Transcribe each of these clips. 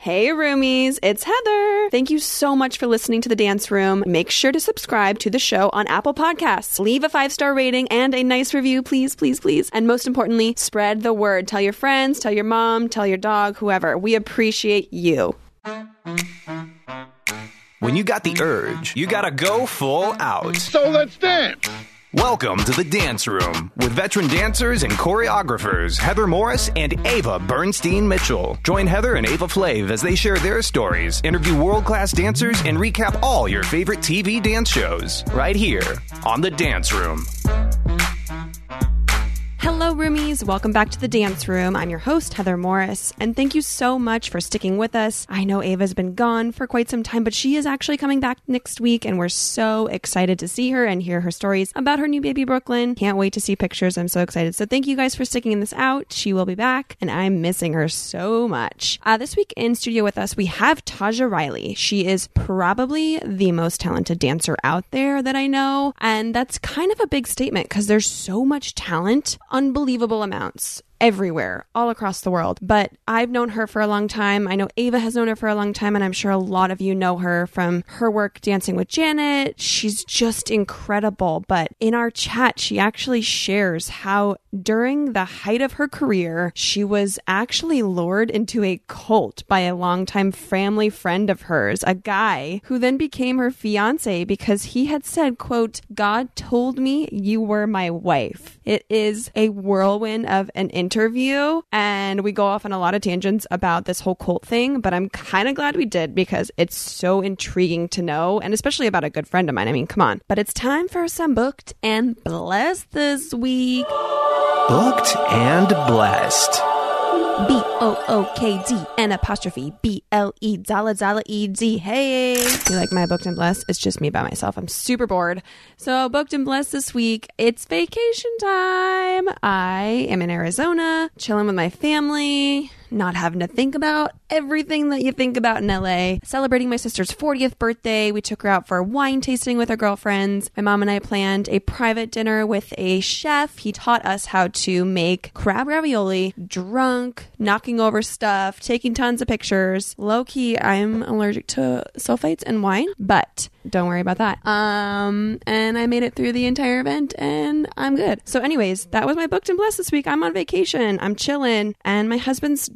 Hey roomies, it's Heather. Thank you so much for listening to The Dance Room. Make sure to subscribe to the show on Apple Podcasts. Leave a 5-star rating and a nice review, please, please, please. And most importantly, spread the word. Tell your friends, tell your mom, tell your dog, whoever. We appreciate you. When you got the urge, you gotta go full out. So let's dance. Welcome to The Dance Room with veteran dancers and choreographers Heather Morris and Ava Bernstein Mitchell. Join Heather and Ava Flav as they share their stories, interview world-class dancers, and recap all your favorite TV dance shows right here on The Dance Room. Hello, roomies. Welcome back to The Dance Room. I'm your host, Heather Morris, and thank you so much for sticking with us. I know Ava's been gone for quite some time, but she is actually coming back next week, and we're so excited to see her and hear her stories about her new baby, Brooklyn. Can't wait to see pictures. I'm so excited. So thank you guys for sticking this out. She will be back, and I'm missing her so much. This week in studio with us, we have Taja Riley. She is probably the most talented dancer out there that I know, and that's kind of a big statement because there's so much talent. Unbelievable amounts everywhere, all across the world. But I've known her for a long time. I know Ava has known her for a long time, and I'm sure a lot of you know her from her work Dancing with Janet. She's just incredible. But in our chat, she actually shares how during the height of her career, she was actually lured into a cult by a longtime family friend of hers, a guy who then became her fiance because he had said, quote, "God told me you were my wife." It is a whirlwind of an interview, and we go off on a lot of tangents about this whole cult thing, but I'm kind of glad we did because it's so intriguing to know, and especially about a good friend of mine. I mean, come on. But it's time for some Booked and Blessed this week. Booked and Blessed. BOOKD and apostrophe BLE dollar ED. Hey, you like my Booked and Blessed? It's just me by myself. I'm super bored. So Booked and Blessed this week, it's vacation time. I am in Arizona, chilling with my family, not having to think about everything that you think about in LA. Celebrating my sister's 40th birthday. We took her out for wine tasting with her girlfriends. My mom and I planned a private dinner with a chef. He taught us how to make crab ravioli, drunk, knocking over stuff, taking tons of pictures. Low-key, I'm allergic to sulfites and wine, but don't worry about that. And I made it through the entire event and I'm good. So anyways, that was my Booked and Blessed this week. I'm on vacation. I'm chilling. And my husband's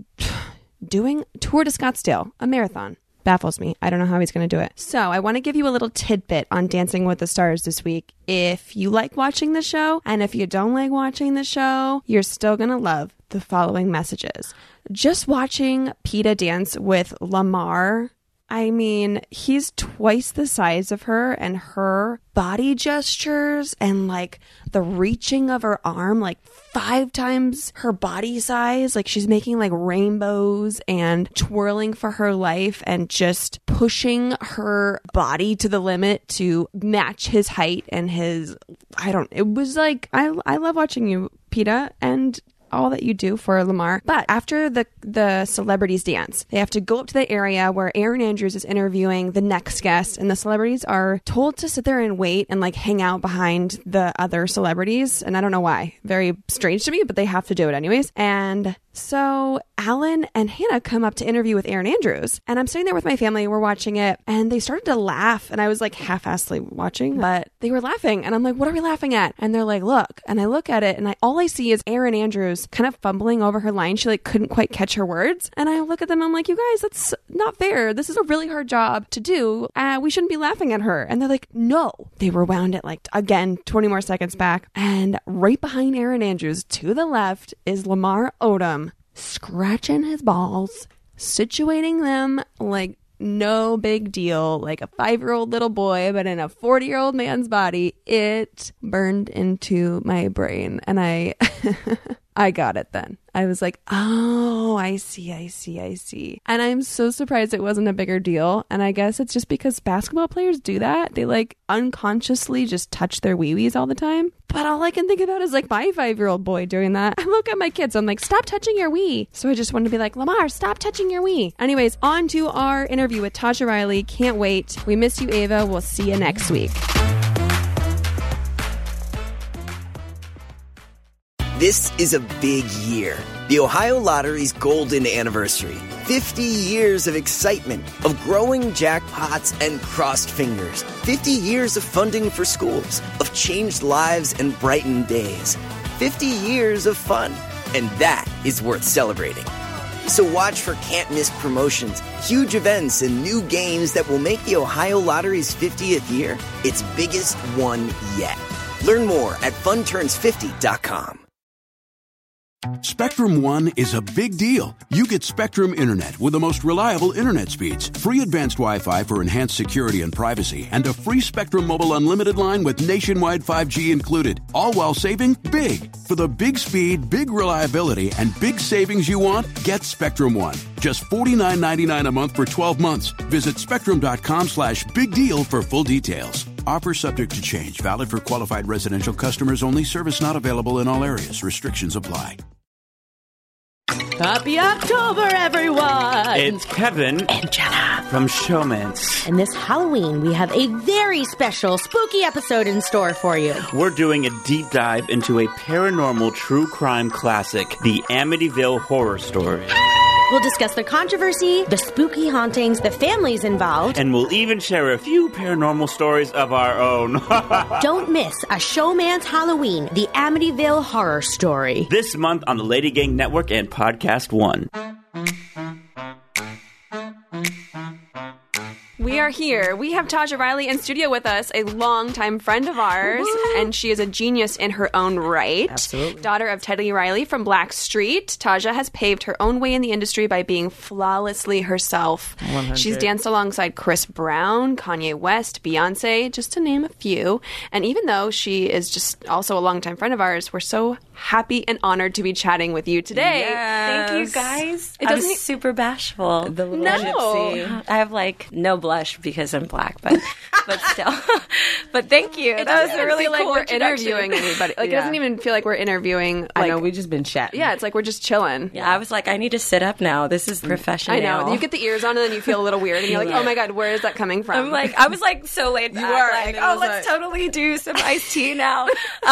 doing Tour de Scottsdale, a marathon. Baffles me. I don't know how he's going to do it. So I want to give you a little tidbit on Dancing with the Stars this week. If you like watching the show, and if you don't like watching the show, you're still going to love the following messages. Just watching Peta dance with Lamar, I mean, he's twice the size of her, and her body gestures and like the reaching of her arm, like 5 times her body size. Like she's making like rainbows and twirling for her life and just pushing her body to the limit to match his height and his, it was like, I love watching you, Peta, and all that you do for Lamar. But after the celebrities dance, they have to go up to the area where Erin Andrews is interviewing the next guest, and the celebrities are told to sit there and wait and like hang out behind the other celebrities. And I don't know why. Very strange to me, but they have to do it anyways. And so Alan and Hannah come up to interview with Erin Andrews, and I'm sitting there with my family. We're watching it, and they started to laugh, and I was like half-assedly watching, but they were laughing, and I'm like, what are we laughing at? And they're like, look. And I look at it, and all I see is Erin Andrews kind of fumbling over her line. She like couldn't quite catch her words, and I look at them, I'm like, you guys, that's not fair. This is a really hard job to do. We shouldn't be laughing at her. And they're like, no. They rewound it like, again, 20 more seconds back, and right behind Erin Andrews to the left is Lamar Odom, scratching his balls, situating them like no big deal, like a 5-year-old little boy, but in a 40-year-old man's body. It burned into my brain, and I got it then. I was like, oh, I see. And I'm so surprised it wasn't a bigger deal. And I guess it's just because basketball players do that. They like unconsciously just touch their wee-wees all the time. But all I can think about is like my 5-year-old boy doing that. I look at my kids, I'm like, stop touching your wee. So I just wanted to be like, Lamar, stop touching your wee. Anyways, on to our interview with Taja Riley. Can't wait. We miss you, Ava. We'll see you next week. This is a big year. The Ohio Lottery's golden anniversary. 50 years of excitement, of growing jackpots and crossed fingers. 50 years of funding for schools, of changed lives and brightened days. 50 years of fun. And that is worth celebrating. So watch for can't-miss promotions, huge events, and new games that will make the Ohio Lottery's 50th year its biggest one yet. Learn more at funturns50.com. Spectrum One is a big deal. You get Spectrum Internet with the most reliable internet speeds, free advanced Wi-Fi for enhanced security and privacy, and a free Spectrum Mobile Unlimited line with nationwide 5G included, all while saving big. For the big speed, big reliability, and big savings you want, get Spectrum One. Just $49.99 a month for 12 months. Visit spectrum.com/big deal for full details. Offer subject to change. Valid for qualified residential customers only. Service not available in all areas. Restrictions apply. Happy October, everyone! It's Kevin and Jenna from Showmance. And this Halloween, we have a very special spooky episode in store for you. We're doing a deep dive into a paranormal true crime classic, the Amityville Horror Story. We'll discuss the controversy, the spooky hauntings, the families involved. And we'll even share a few paranormal stories of our own. Don't miss a Showmance Halloween, the Amityville Horror Story. This month on the Lady Gang Network and Podcast One. We are here. We have Taja Riley in studio with us, a longtime friend of ours, and she is a genius in her own right. Absolutely. Daughter of Teddy Riley from Blackstreet, Taja has paved her own way in the industry by being flawlessly herself. 100. She's danced alongside Chris Brown, Kanye West, Beyonce, just to name a few. And even though she is just also a longtime friend of ours, we're so happy and honored to be chatting with you today. Yes. Thank you, guys. It I'm doesn't- super bashful. The little No. gypsy. I have no blush because I'm black, but still. But thank you. That was a really feel like cool we're introduction. interviewing anybody. It Yeah. doesn't even feel like we're interviewing. I know, we just been chatting. Yeah, it's like we're just chilling. Yeah, I was like, I need to sit up now. This is professional. I know. You get the ears on and then you feel a little weird and you're like, oh my God, where is that coming from? I'm like, I was like so laid back. were, Like, and it oh, was let's totally do some iced tea now.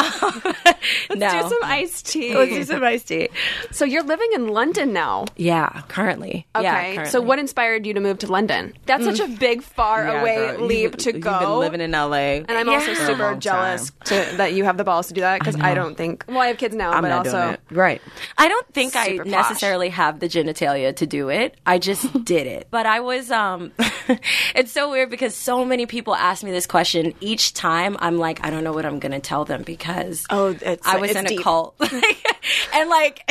Let's do some iced tea. Let's do some iced tea. So you're living in London now. Yeah, currently. Okay. Yeah, currently. So what inspired you to move to London? That's such a big, far Yeah, away girl. leap to You've go. been living in LA. And I'm also for a super long jealous time. that you have the balls to do that because I don't think. Well, I have kids now, I'm but not also doing it. Right. I don't think I Super posh. necessarily have the genitalia to do it. I just did it. But I was, it's so weird because so many people ask me this question each time. I'm like, I don't know what I'm going to tell them because I was in a deep. cult. And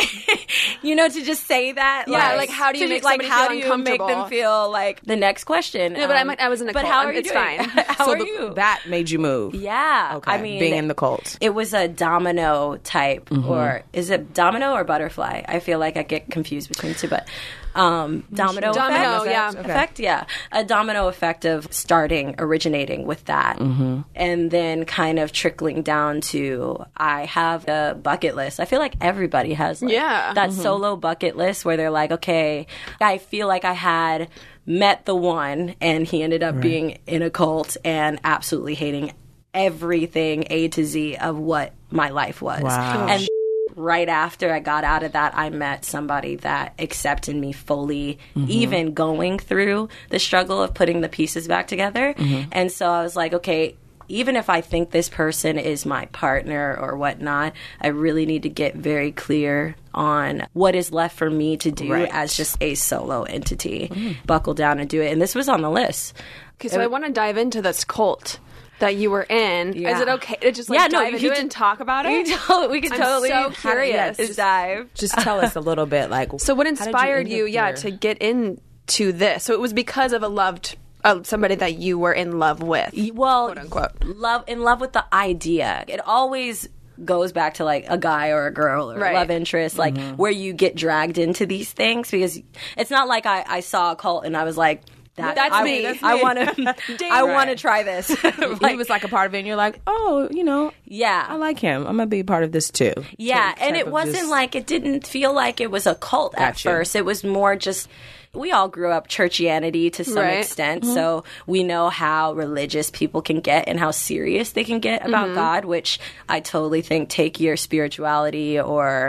to just say that. Yeah, like, how do you to make just, somebody how feel do you make them uncomfortable? feel like the next question? No, but I was in a but cult. how are you It's doing? fine. How So are you? that made you move. Yeah. Okay. I mean, being in the cult. it was a domino type, or is it domino or butterfly? I feel like I get confused between the two, but domino Domino, effect. yeah. Okay. Effect, yeah. A domino effect of originating with that, and then kind of trickling down to I have a bucket list. I feel like everybody has that solo bucket list where they're like, okay, I feel like I had met the one, and he ended up being in a cult and absolutely hating everything A to Z of what my life was. Wow. And right after I got out of that, I met somebody that accepted me fully, even going through the struggle of putting the pieces back together. And so I was like, okay, even if I think this person is my partner or whatnot, I really need to get very clear on what is left for me to do as just a solo entity. Buckle down and do it. And this was on the list. Okay, so I want to dive into this cult that you were in. Yeah. Is it okay to just Yeah, no, dive you into it can- and talk about it? We could I'm totally so curious. just dive. Just tell us a little bit. So what how did inspired end you, up here? to get into this? So it was because of somebody that you were in love with. Well, quote unquote. in love with the idea. It always goes back to a guy or a girl or Right. love interest, where you get dragged into these things, because it's not like I saw a cult and I was like, That's me. I want to. I want to try this. He was like a part of it, and you're like, oh, yeah, I like him. I'm gonna be a part of this too. yeah, Type and it of wasn't just- it didn't feel like it was a cult at Gotcha. first. It was more just. We all grew up churchianity to some Right. extent, so we know how religious people can get and how serious they can get about God, which I totally think take your spirituality or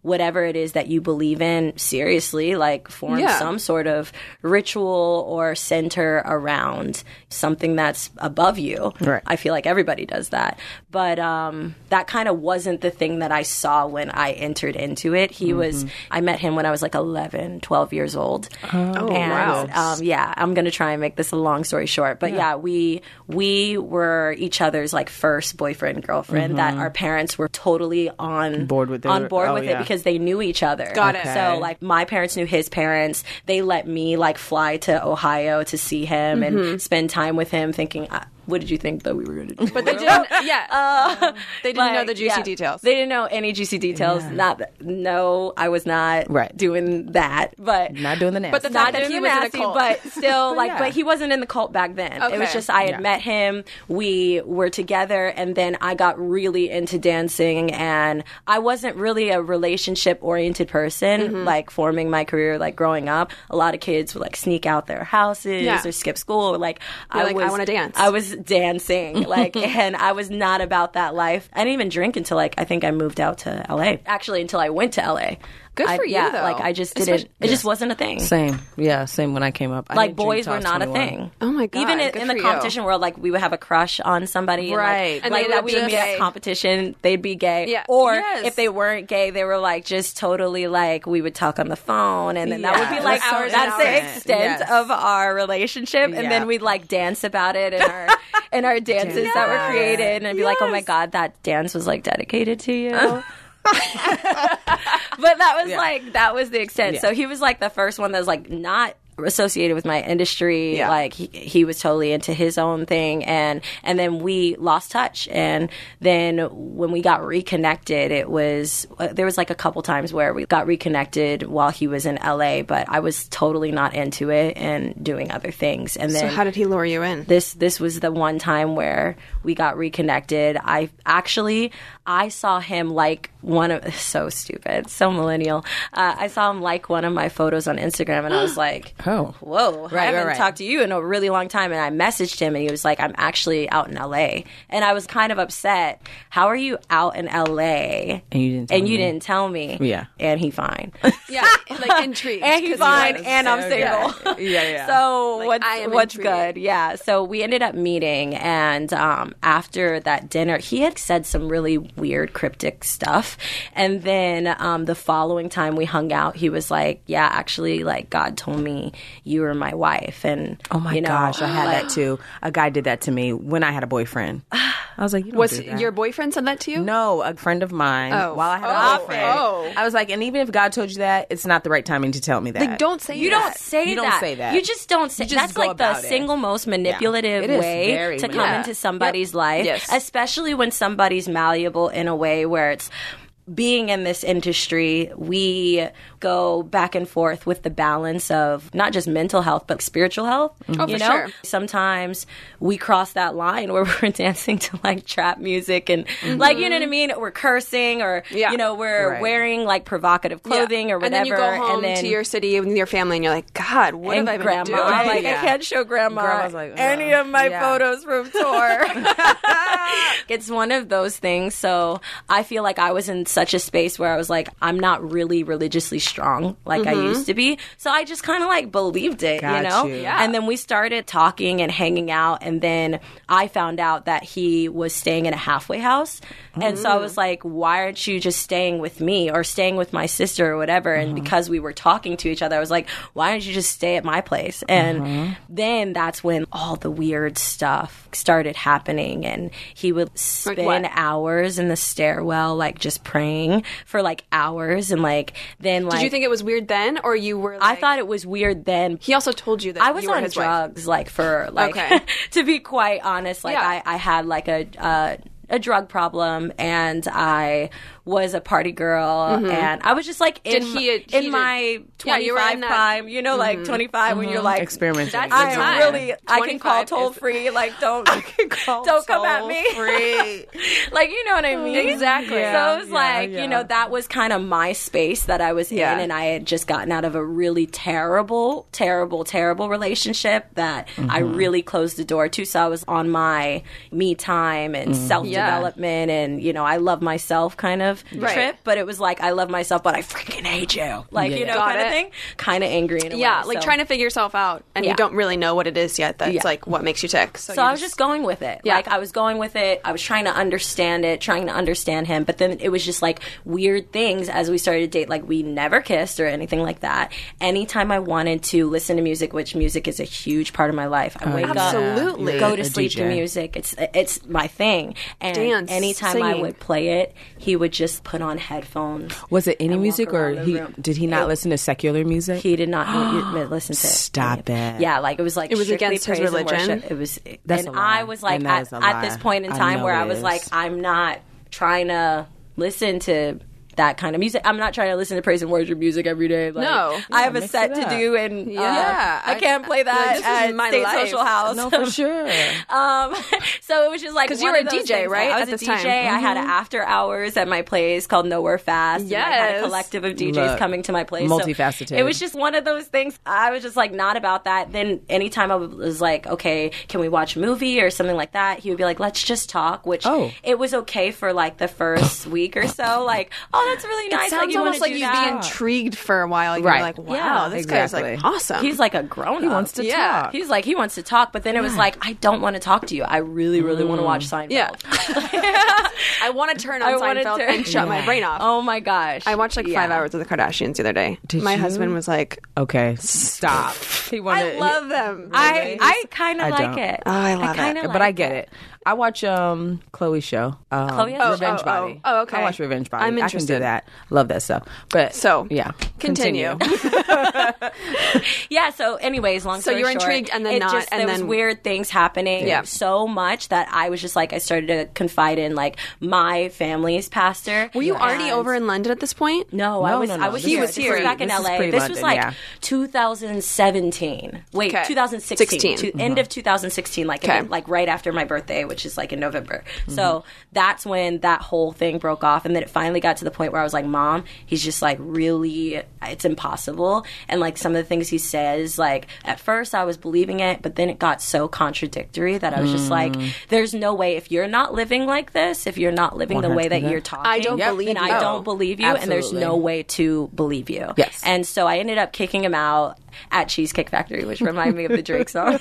whatever it is that you believe in seriously, like form some sort of ritual or center around something that's above you. Right. I feel like everybody does that. But that kind of wasn't the thing that I saw when I entered into it. I met him when I was like 11, 12 years old. Oh, wow. I'm going to try and make this a long story short. But we were each other's like first boyfriend, girlfriend that our parents were totally on board with it because they knew each other. Got it. So like my parents knew his parents. They let me like fly to Ohio to see him and spend time with him thinking, what did you think that we were going to do? But they didn't. They didn't know the juicy details. They didn't know any juicy details. I was not doing that. But not doing the nasty. But the fact that he was in a cult. But still, but he wasn't in the cult back then. Okay. It was just I had met him. We were together, and then I got really into dancing, and I wasn't really a relationship-oriented person. Like forming my career, like growing up, a lot of kids would like sneak out their houses or skip school. Like I want to dance. I was dancing, like, and I was not about that life. I didn't even drink until like I think I moved out to LA. Actually, until I went to LA. Good for you, though. Like I just didn't. It just wasn't a thing. Same when I came up. Like boys were not a thing. Oh my god! Even in the competition world, like we would have a crush on somebody, right? And like that we would be at competition, they'd be gay, or if they weren't gay, they were like just totally like we would talk on the phone, and then that would be like that's the extent of our relationship, and then we'd like dance about it in our dances that were created, and I'd be like, oh my god, that dance was like dedicated to you. But that was the extent. So he was like the first one that was like not associated with my industry. Like he was totally into his own thing, and then we lost touch. And then when we got reconnected, it was there was like a couple times where we got reconnected while he was in LA, but I was totally not into it and doing other things. And then so how did he lure you in? This was the one time where we got reconnected. I saw him like so stupid, so millennial. I saw him like one of my photos on Instagram, and I was like, oh, whoa, I haven't talked to you in a really long time. And I messaged him, and he was like, I'm actually out in LA. And I was kind of upset. How are you out in LA? And you didn't tell me. Yeah. And he fine. Yeah, like intrigued. And he fine, and I'm single. Yeah. So like, what's good? Yeah. So we ended up meeting, and after that dinner, he had said some really weird, cryptic stuff. And then the following time we hung out, he was like, yeah, actually, like, God told me you were my wife. And oh my gosh, I had that too. A guy did that to me when I had a boyfriend. I was like, you don't do that. Your boyfriend said that to you? No, a friend of mine. While I had a boyfriend. I was like, and even if God told you that, it's not the right timing to tell me that. Like, don't say you that. Don't say you that. Don't say that. You just don't say that. That's like the single most manipulative way to come into somebody's life, especially when somebody's malleable in a way where it's being in this industry, we go back and forth with the balance of not just mental health, but spiritual health. Oh, for sure. Sometimes we cross that line where we're dancing to like trap music and like, you know what I mean? We're cursing or, you know, we're wearing like provocative clothing or whatever. And then you go home to your city with your family and you're like, God, what have I been doing? Like, I can't show grandma like, any of my photos from tour. It's one of those things. So I feel like I was in such a space where I was like, I'm not really religiously strong like I used to be. So I just kind of like believed it, you know? Yeah. And then we started talking and hanging out. And then I found out that he was staying in a halfway house. And so I was like, why aren't you just staying with me or staying with my sister or whatever? And because we were talking to each other, I was like, why don't you just stay at my place? And then that's when all the weird stuff started happening. And he would spend hours in the stairwell, like just praying for like hours. And like, then like. Did you think it was weird then? Or you were like. I thought it was weird then. He also told you that I was you were on his drugs, wife. like for like, to be quite honest, like I had like a drug problem, and I was a party girl, and I was just like in my 25 prime, you know, like 25 when you're like experimenting. I can call toll free, like don't come at me, free. Like, you know what I mean? Exactly. So it was like, you know, that was kind of my space that I was in, and I had just gotten out of a really terrible relationship that I really closed the door to. So I was on my me time and self-development, and, you know, I love myself kind of of trip, but it was like, I love myself, but I freaking hate you. Like, you know, kind of thing. Kind of angry in a way. Yeah, like trying to figure yourself out, and you don't really know what it is yet. That's like what makes you tick. So I was just going with it. Yeah. Like, I was going with it. I was trying to understand it, trying to understand him. But then it was just like weird things as we started to date. Like, we never kissed or anything like that. Anytime I wanted to listen to music, which music is a huge part of my life. I wake up, go to sleep to music. It's my thing. And anytime singing. I would play it, he would just put on headphones. Was it any music, or did he not listen to secular music? He did not listen to. Stop it. Yeah, like it was against his religion. It was, That's and a lie. I was like And at this point in time where I was like, I'm not trying to listen to that kind of music. I'm not trying to listen to praise and worship music every day. Like, no. I have a set to do, and I can't play that at my State life. Social House. No, for sure. So it was just like, because you were a DJ, things. right? I was a DJ. I had an after hours at my place called Nowhere Fast. Yes. And I had a collective of DJs coming to my place. Multifaceted. So it was just one of those things. I was just like, not about that. Then anytime I was like, okay, can we watch a movie or something like that? He would be like, let's just talk, which it was okay for like the first week or so. Like, oh, that's really nice. It sounds almost like you'd be intrigued for a while. You're like, wow, this guy's like awesome. He's like a grown up. He wants to talk. He's like, he wants to talk, but then it was like, I don't want to talk to you. I really, really want to watch Seinfeld. Yeah. I want to turn on Seinfeld and shut my brain off. Oh my gosh. I watched like 5 hours of the Kardashians the other day. My husband was like, okay, stop. He wanted, I love them. I kind of like it. Oh, I love it. But I get it. I watch Chloe's show, Revenge Body. Oh, okay. I watch Revenge Body. I'm interested. I can do that. Love that stuff. But yeah, continue. Yeah. So, anyways, long story so you're short, intrigued, and then there was weird things happening. Yeah. So much that I was just like, I started to confide in like my family's pastor. Were you already over in London at this point? No, I was. He was here. This was back in LA. This was like 2017. Wait, 2016. End of 2016. Like right after my birthday, which is like in November. So that's when that whole thing broke off. And then it finally got to the point where I was like, Mom, he's just like really, it's impossible. And like some of the things he says, like at first I was believing it, but then it got so contradictory that I was just like, there's no way, if you're not living like this, if you're not living the way that you're talking, I don't believe then you. I don't believe you. And there's no way to believe you. Yes. And so I ended up kicking him out at Cheesecake Factory, which reminded me of the Drake song.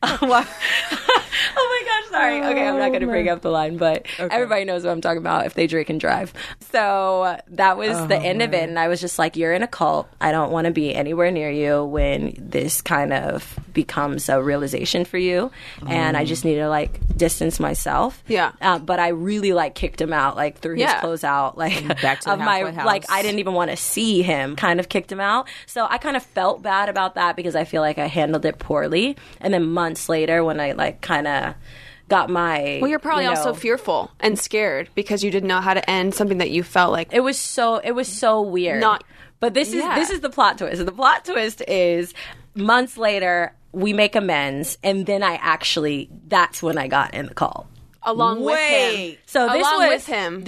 Oh my gosh, sorry. Okay, I'm not going to bring up the line, but everybody knows what I'm talking about if they drink and drive. So that was the end of it. And I was just like, you're in a cult. I don't want to be anywhere near you when this kind of becomes a realization for you. And I just need to like distance myself. Yeah. But I really like kicked him out, like threw his clothes out, like back to the halfway house. Like I didn't even want to see him, kind of kicked him out. So I kind of felt bad about that because I feel like I handled it poorly. And then months later when I like kind of got my... Well, you're probably also fearful and scared because you didn't know how to end something that you felt like... It was so weird. But this is the plot twist. The plot twist is months later, we make amends, and then that's when I got in the call. Along with him. So this Along was with him.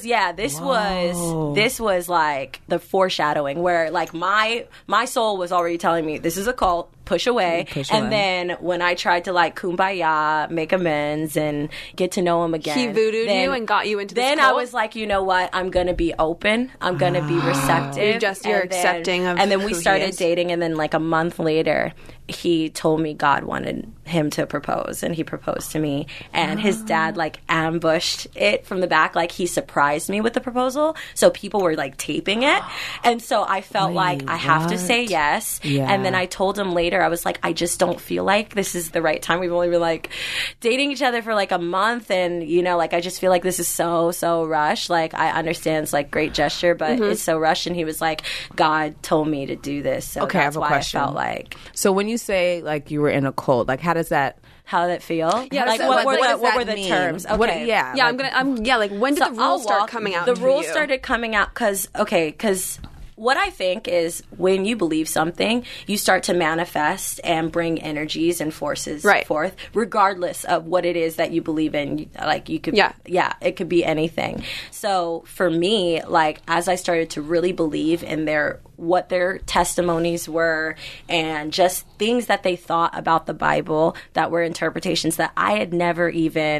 This was like the foreshadowing where like my soul was already telling me this is a cult, push away. Then when I tried to like kumbaya, make amends and get to know him again, he voodooed you and got you into this Then cult? I was like, you know what? I'm going to be open. I'm going to be receptive. You're accepting of And then we who he started is. dating, and then like a month later, he told me God wanted him to propose, and he proposed to me. And his dad like ambushed it from the back, like he surprised me with the proposal. So people were like taping it, and so I felt like I have to say yes. Yeah. And then I told him later, I was like, I just don't feel like this is the right time. We've only been like dating each other for like a month, and you know, like I just feel like this is so rushed. Like I understand it's like great gesture, but it's so rushed. And he was like, God told me to do this, so Okay, I that's have a why question. I felt like. So when you say like you were in a cult, like how does that... How did it feel? Yeah, like so what what were the terms? Okay. What, yeah. Yeah, like when did the rules start coming out? The for rules you? started coming out because what I think is when you believe something, you start to manifest and bring energies and forces forth, regardless of what it is that you believe in. Like you could, it could be anything. So for me, like as I started to really believe in what their testimonies were and just things that they thought about the Bible that were interpretations that I had never even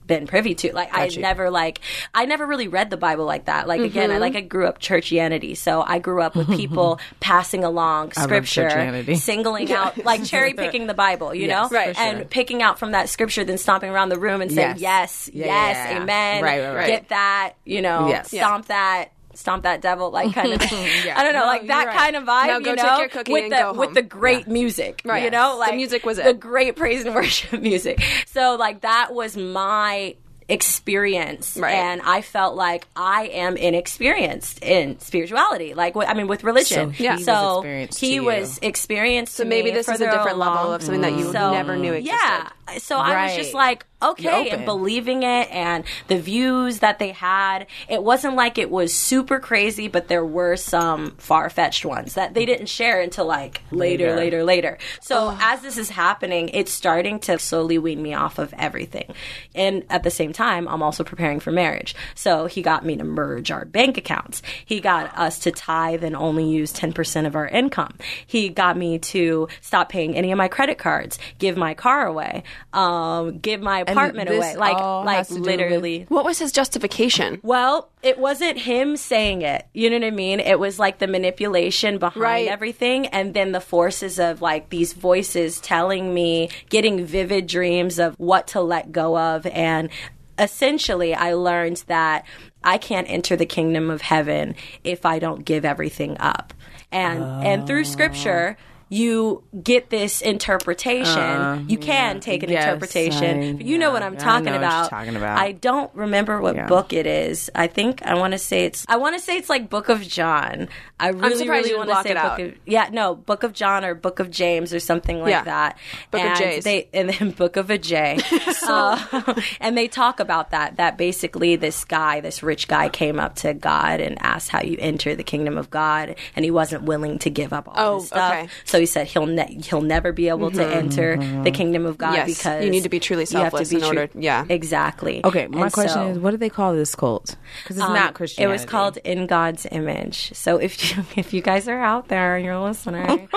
been privy to. Like, I never really read the Bible like that. Like, again, I grew up churchianity. So I grew up with people passing along scripture, singling out, like cherry picking the Bible, you know? Right. And picking out from that scripture, then stomping around the room and saying, yes, amen, get that, you know, stomp that devil, like kind of I don't know, like that kind of vibe, now go take your cookie with the great music, you know, like the music was the great praise and worship music. So like that was my experience, and I felt like I am inexperienced in spirituality, like with religion. So he was experienced. So maybe this is a different level of something that you never knew existed. So I was just like, okay, and believing it, and the views that they had, it wasn't like it was super crazy, but there were some far-fetched ones that they didn't share until like later. So as this is happening, it's starting to slowly wean me off of everything. And at the same time, I'm also preparing for marriage. So he got me to merge our bank accounts. He got us to tithe and only use 10% of our income. He got me to stop paying any of my credit cards, give my car away, give my apartment away. Like literally. What was his justification? Well, it wasn't him saying it. You know what I mean? It was like the manipulation behind everything, and then the forces of like these voices telling me, getting vivid dreams of what to let go of. And essentially, I learned that I can't enter the kingdom of heaven if I don't give everything up. And through scripture, you get this interpretation. You can take an interpretation. But you know what I'm talking about. I don't remember what book it is. I want to say it's like Book of John. I'm really want to say Book of John or Book of James or something like that. Book of Jays. And then Book of a J. And they talk about that basically this rich guy came up to God and asked how you enter the kingdom of God, and he wasn't willing to give up all his stuff. Okay. So he said he'll never be able to enter the kingdom of God because you need to be truly selfless in order. Yeah, exactly. Okay, my question is, what do they call this cult? Because it's not Christianity. It was called In God's Image. So if you guys are out there and you're listening,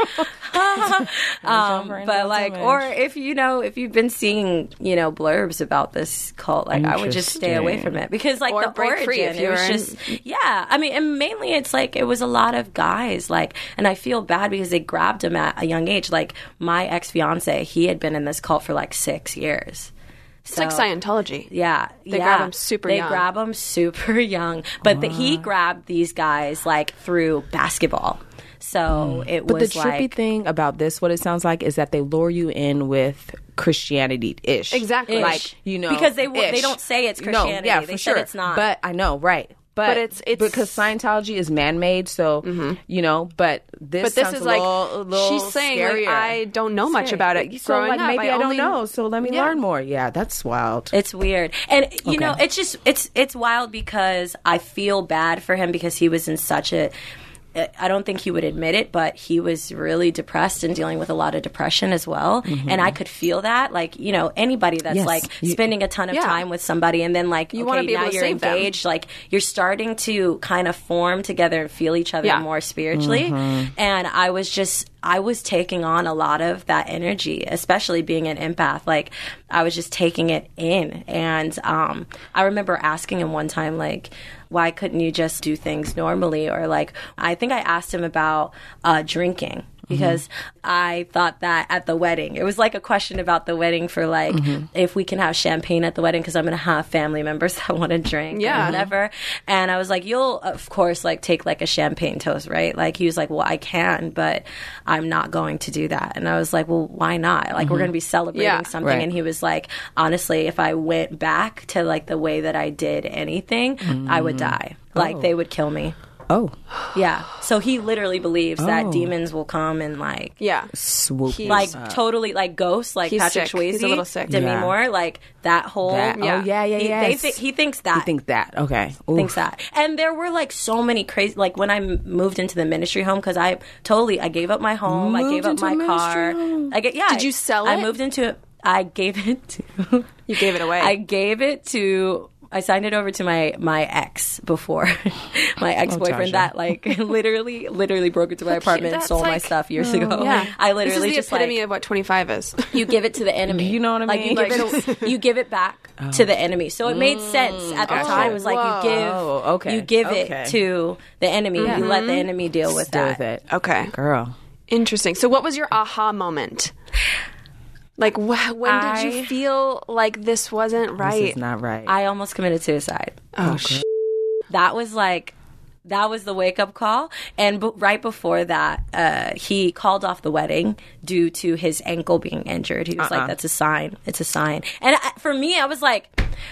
but like, or if you've been seeing blurbs about this cult, like I would just stay away from it because like the origin, it was just I mean, and mainly it's like it was a lot of guys like, and I feel bad because they grabbed him at a young age. Like my ex-fiance, he had been in this cult for like 6 years. It's like Scientology. They grab him super young. They grab him super young. But he grabbed these guys like through basketball. So it was But the trippy thing about this, what it sounds like, is that they lure you in with Christianity-ish. Exactly. Like, because they don't say it's Christianity. No, they said it's not. But I know, right. But it's because Scientology is man-made, so But this sounds is like a little she's saying scarier. like, I don't know much about it. So growing like up, maybe I don't know. So let me learn more. Yeah, that's wild. It's weird, and you know, it's just it's wild because I feel bad for him because he was in such a. I don't think he would admit it, but he was really depressed and dealing with a lot of depression as well. And I could feel that. Like, anybody that's like spending a ton of time with somebody and then like, you want to be able to you're save engaged, them. like you're starting to kind of form together and feel each other more spiritually. And I was taking on a lot of that energy, especially being an empath. Like I was just taking it in. And I remember asking him one time, like, why couldn't you just do things normally? Or like, I think I asked him about drinking. Because I thought that at the wedding, it was like a question about the wedding for like, if we can have champagne at the wedding, because I'm going to have family members that want to drink or whatever. And I was like, you'll, of course, like take like a champagne toast, right? Like he was like, well, I can, but I'm not going to do that. And I was like, well, why not? Like we're going to be celebrating something. Right. And he was like, honestly, if I went back to like the way that I did anything, I would die. Like they would kill me. Oh. Yeah. So he literally believes that demons will come and like swoop like totally like ghosts, like he's Patrick sick. Swayze, he's a little sick. Demi Moore, like that whole He thinks that. He thinks that. Okay. Thinks that. And there were like so many crazy, like when I moved into the ministry home, because I gave up my home, I gave up my car. Did you sell it? I moved into it. I gave it to You gave it away. I gave it to I signed it over to my ex before, my ex-boyfriend that like literally broke into my apartment and stole my stuff years ago. Yeah. I literally this is the epitome of what 25 is. You give it to the enemy. You know what I mean? You give it back to the enemy. So it made sense at the time. It was like you give it to the enemy. You let the enemy deal with that. Okay. Girl. Interesting. So what was your aha moment? Like, when did you feel like this wasn't right? This is not right. I almost committed suicide. Oh, That was the wake-up call. And right before that, he called off the wedding due to his ankle being injured. He was like, that's a sign. It's a sign. And for me, I was like,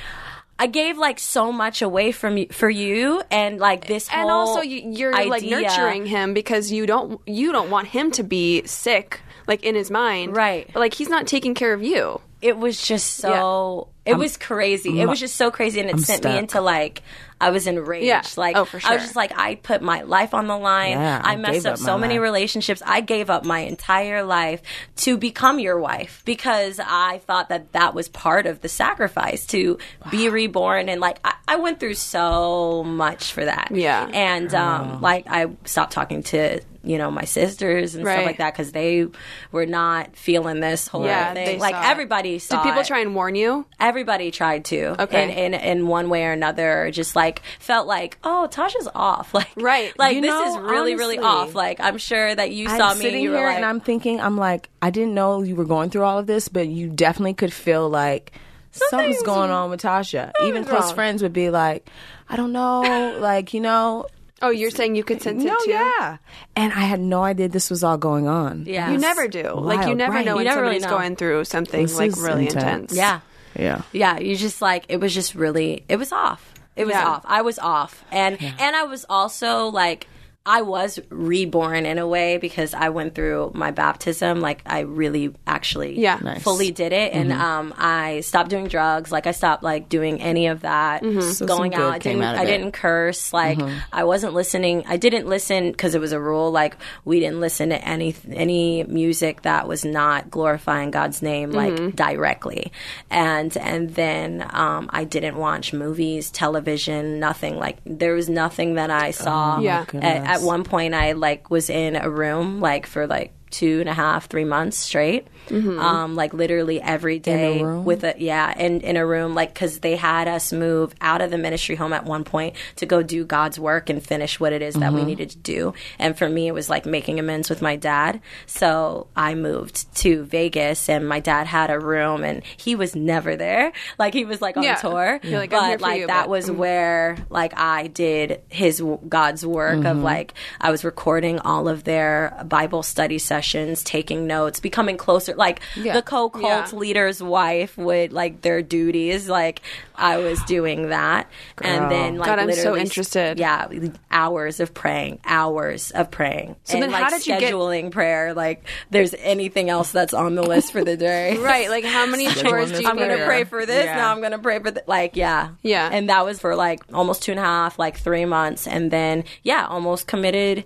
I gave like so much away for you, and like this whole and also you're idea. Like nurturing him because you don't want him to be sick, like in his mind, right? But like he's not taking care of you. It was just so. It was crazy. It was just so crazy, and it sent me into like I was enraged. Yeah. Like for sure. I was just like I put my life on the line. Yeah, I messed up so many relationships. I gave up my entire life to become your wife because I thought that was part of the sacrifice to be reborn. And like I went through so much for that. Yeah. And like I stopped talking to my sisters and stuff like that because they were not feeling this whole thing. Like everybody saw. Did people try and warn you? Everybody tried to. Okay. In one way or another, just like felt like, oh, Tasha's off. Like Like this is really, really off. Like I'm sure that you saw me and you were like, and I'm thinking, I'm like, I didn't know you were going through all of this, but you definitely could feel like something's going on with Tasha. Even close friends would be like, I don't know, like Oh, you're saying you could sense it too? Yeah. And I had no idea this was all going on. Yeah. You never do. Wild. Like you never know when somebody's really know. going through something This like is really intense. intense. Yeah. You just like it was just really it was off. It was off. I was off. And I was also like I was reborn in a way because I went through my baptism. Like I really actually fully did it. And I stopped doing drugs. Like I stopped like doing any of that. So going out. I didn't curse. Like I wasn't listening. I didn't listen because it was a rule. Like we didn't listen to any music that was not glorifying God's name like directly. And then I didn't watch movies, television, nothing. Like there was nothing that I saw. At one point, I like was in a room like for like 2.5-3 months straight, like literally every day with in a room, like because they had us move out of the ministry home at one point to go do God's work and finish what it is that we needed to do. And for me, it was like making amends with my dad. So I moved to Vegas, and my dad had a room, and he was never there. Like he was like on tour, You're like, but like that was where like I did God's work of like I was recording all of their Bible study sessions, taking notes, becoming closer. Like the co-cult leader's wife would like their duties. Like I was doing that. Girl. And then like God, I'm literally so interested. Yeah, hours of praying. So and then like how did you scheduling prayer? Like there's anything else that's on the list for the day. Right. Like how many chores do you I'm going to pray for this. Now I'm going to pray for like, yeah. And that was for like almost 2.5, like 3 months. And then, almost committed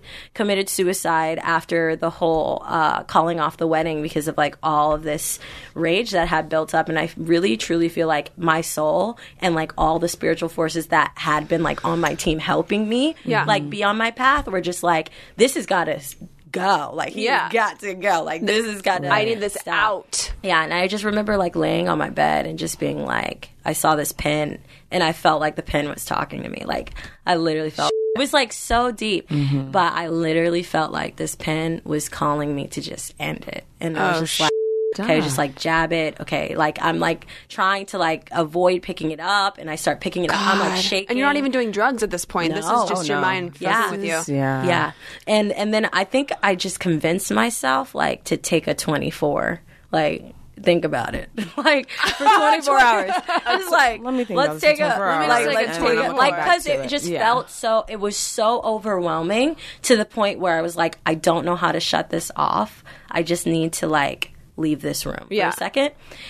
suicide after the whole calling off the wedding because of like all of this rage that had built up. And I really truly feel like my soul and like all the spiritual forces that had been like on my team helping me like be on my path were just like, this has got to go. Like he's got to go. Like this has got to I need this out. Yeah. And I just remember like laying on my bed and just being like, I saw this pen and I felt like the pen was talking to me. Like I literally felt it was like so deep, but I literally felt like this pen was calling me to just end it. And I was just like, okay, just like jab it. Okay, like I'm like trying to like avoid picking it up, and I start picking it up. I'm like shaking. And you're not even doing drugs at this point. No. This is just your mind fucking with you. Yeah. And then I think I just convinced myself like to take a 24. Like think about it. Like for 24 hours. I was like, let me think let's take a let's take it. Like because it just felt so. It was so overwhelming to the point where I was like, I don't know how to shut this off. I just need to like leave this room for a second.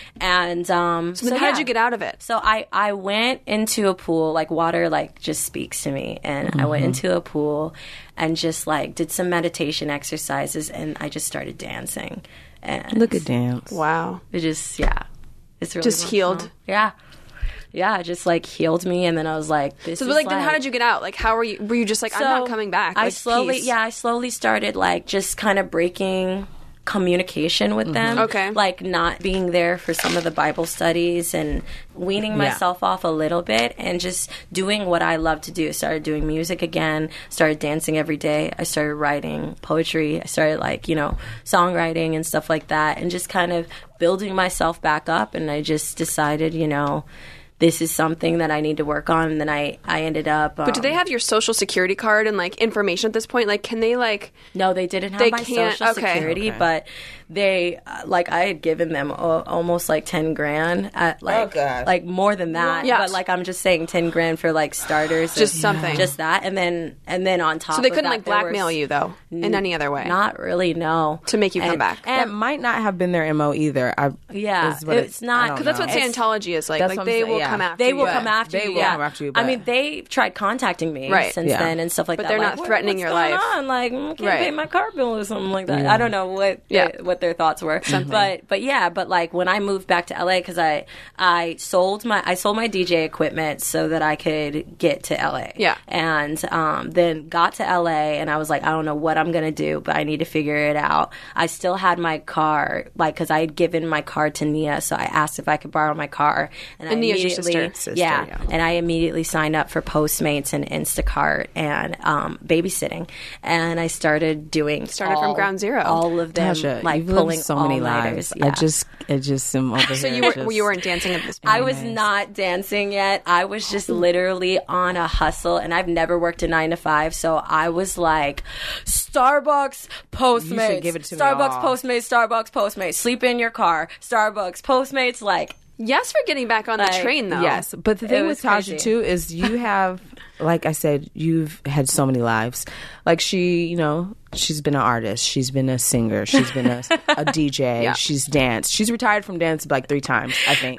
And so then how did you get out of it? So I went into a pool. Like water like just speaks to me, and I went into a pool and just like did some meditation exercises, and I just started dancing. And look at dance. Wow. It just it's really just healed. Yeah. just like healed me. And then I was like, this is like, then how did you get out? Like, how were you just like, I'm not coming back? Like, I slowly started like just kind of breaking communication with them. Okay. Like not being there for some of the Bible studies and weaning myself off a little bit and just doing what I love to do. Started doing music again, started dancing every day. I started writing poetry. I started like, songwriting and stuff like that and just kind of building myself back up. And I just decided, this is something that I need to work on. And then I ended up... but do they have your social security card and, like, information at this point? Like, can they, like... No, they didn't have my social security, but they... like, I had given them almost, like, $10,000 at, like... like, more than that. Yeah. But, like, I'm just saying $10,000 for, like, starters. Just something. Just that. And then on top of that... So they couldn't, like, blackmail you, though, in any other way? Not really, no. To make you come back. And that might not have been their MO either. It's not... Because that's what Scientology is like. Like, they will come after you. They will come after you. They will come after you. I mean, they tried contacting me since then and stuff like that. But they're not threatening your life. Like, can't pay my car bill or something like that. I don't know what their thoughts were. But like when I moved back to LA, because I sold my DJ equipment so that I could get to LA. Yeah. And then got to LA and I was like, I don't know what I'm gonna do, but I need to figure it out. I still had my car, like, because I had given my car to Nia, so I asked if I could borrow my car, and Nia's your sister. Yeah, and I immediately signed up for Postmates and Instacart and babysitting, and I started doing from ground zero. All of them, Tasha, like pulling so many lives. Yeah. I just am over here. So you weren't dancing at this point? I was not dancing yet. I was just literally on a hustle, and I've never worked a 9 to 5, so I was like, Starbucks, Postmates, give it to Starbucks, Postmates, Starbucks, Postmates, sleep in your car, Starbucks, Postmates, like. Yes, for getting back on the train, though. Yes, but the thing with Tasha, too, is you have, like I said, you've had so many lives. Like she's been an artist. She's been a singer. She's been a DJ. Yeah. She's danced. She's retired from dance like 3 times, I think.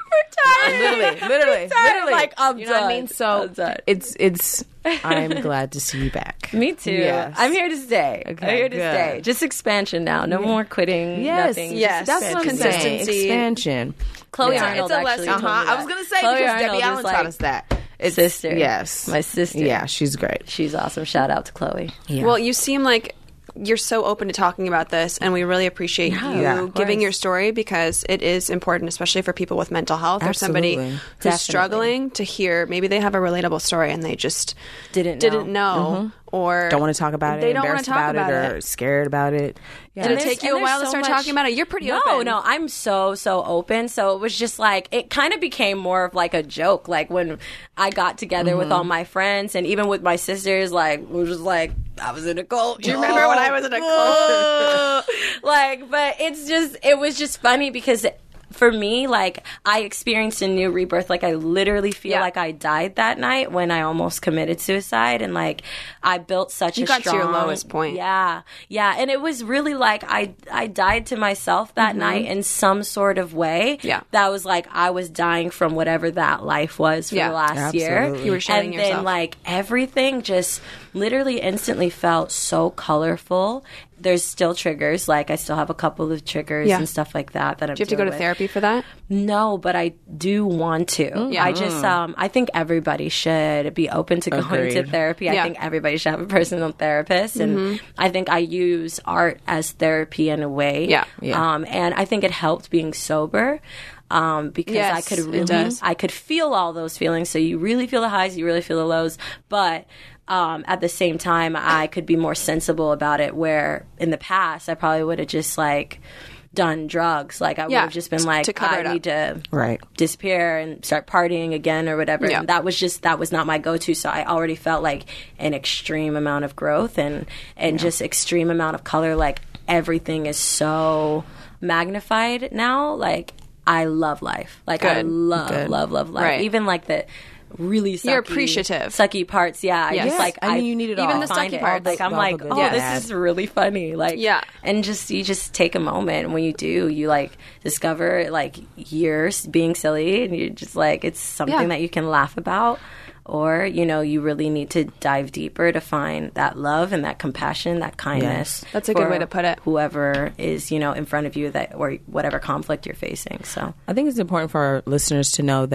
Literally. Like, I'm you done. know what I mean? So it's I'm glad to see you back. Me too. Yes. I'm here to stay. Okay, I'm here to stay. Just expansion now. No more quitting. Yes. Nothing. Yes. That's what I'm saying. Expansion. Chloe Arnold it's a lesson. actually told me that. I was going to say, Chloe because Arnold Debbie Allen taught us that. Sister. Yes. My sister. Yeah, she's great. She's awesome. Shout out to Chloe. Yeah. Well, you seem like you're so open to talking about this, and we really appreciate you giving your story, because it is important, especially for people with mental health or somebody who's struggling, to hear maybe they have a relatable story and they just didn't know. Or don't want to talk about it, they don't want to talk about it, or scared about it. Yeah. Did it take you a while to start talking about it? You're pretty open. No, I'm so open. So it was just like, it kind of became more of like a joke. Like when I got together with all my friends and even with my sisters, like, we were just like, I was in a cult. Do you remember when I was in a cult? Like, but it was just funny because for me, like, I experienced a new rebirth. Like, I literally feel like I died that night when I almost committed suicide. And, like, I built such a strong... You got to your lowest point. Yeah. Yeah. And it was really like I died to myself that night in some sort of way. Yeah. That was like I was dying from whatever that life was for the last year. You were shedding yourself. And then, like, everything just literally instantly felt so colorful. There's still triggers. Like, I still have a couple of triggers and stuff like that I'm Do you have to go to therapy for that? No, but I do want to. I just, I think everybody should be open to going to therapy. I think everybody should have a personal therapist. And I think I use art as therapy in a way. And I think it helped being sober. Because I could really, I could feel all those feelings. So you really feel the highs, you really feel the lows. But at the same time, I could be more sensible about it, where in the past, I probably would have just, like, done drugs. Like, I would have just been like, I need to disappear and start partying again or whatever. And that was not my go-to. So I already felt like an extreme amount of growth and just extreme amount of color. Like, everything is so magnified now. Like, I love life. Like, I love life. Right. Even, like, the really sucky, you're appreciative. Sucky parts, I just, like, I mean, you need it all. Even the sucky parts. Like, I'm like, this is really funny. Like, and you just take a moment. And when you do, you, like, discover, like, years being silly, and you're just like, it's something that you can laugh about. Or, you know, you really need to dive deeper to find that love and that compassion, that kindness. Yes. That's a good way to put it. Whoever is, you know, in front of you, that or whatever conflict you're facing. So I think it's important for our listeners to know that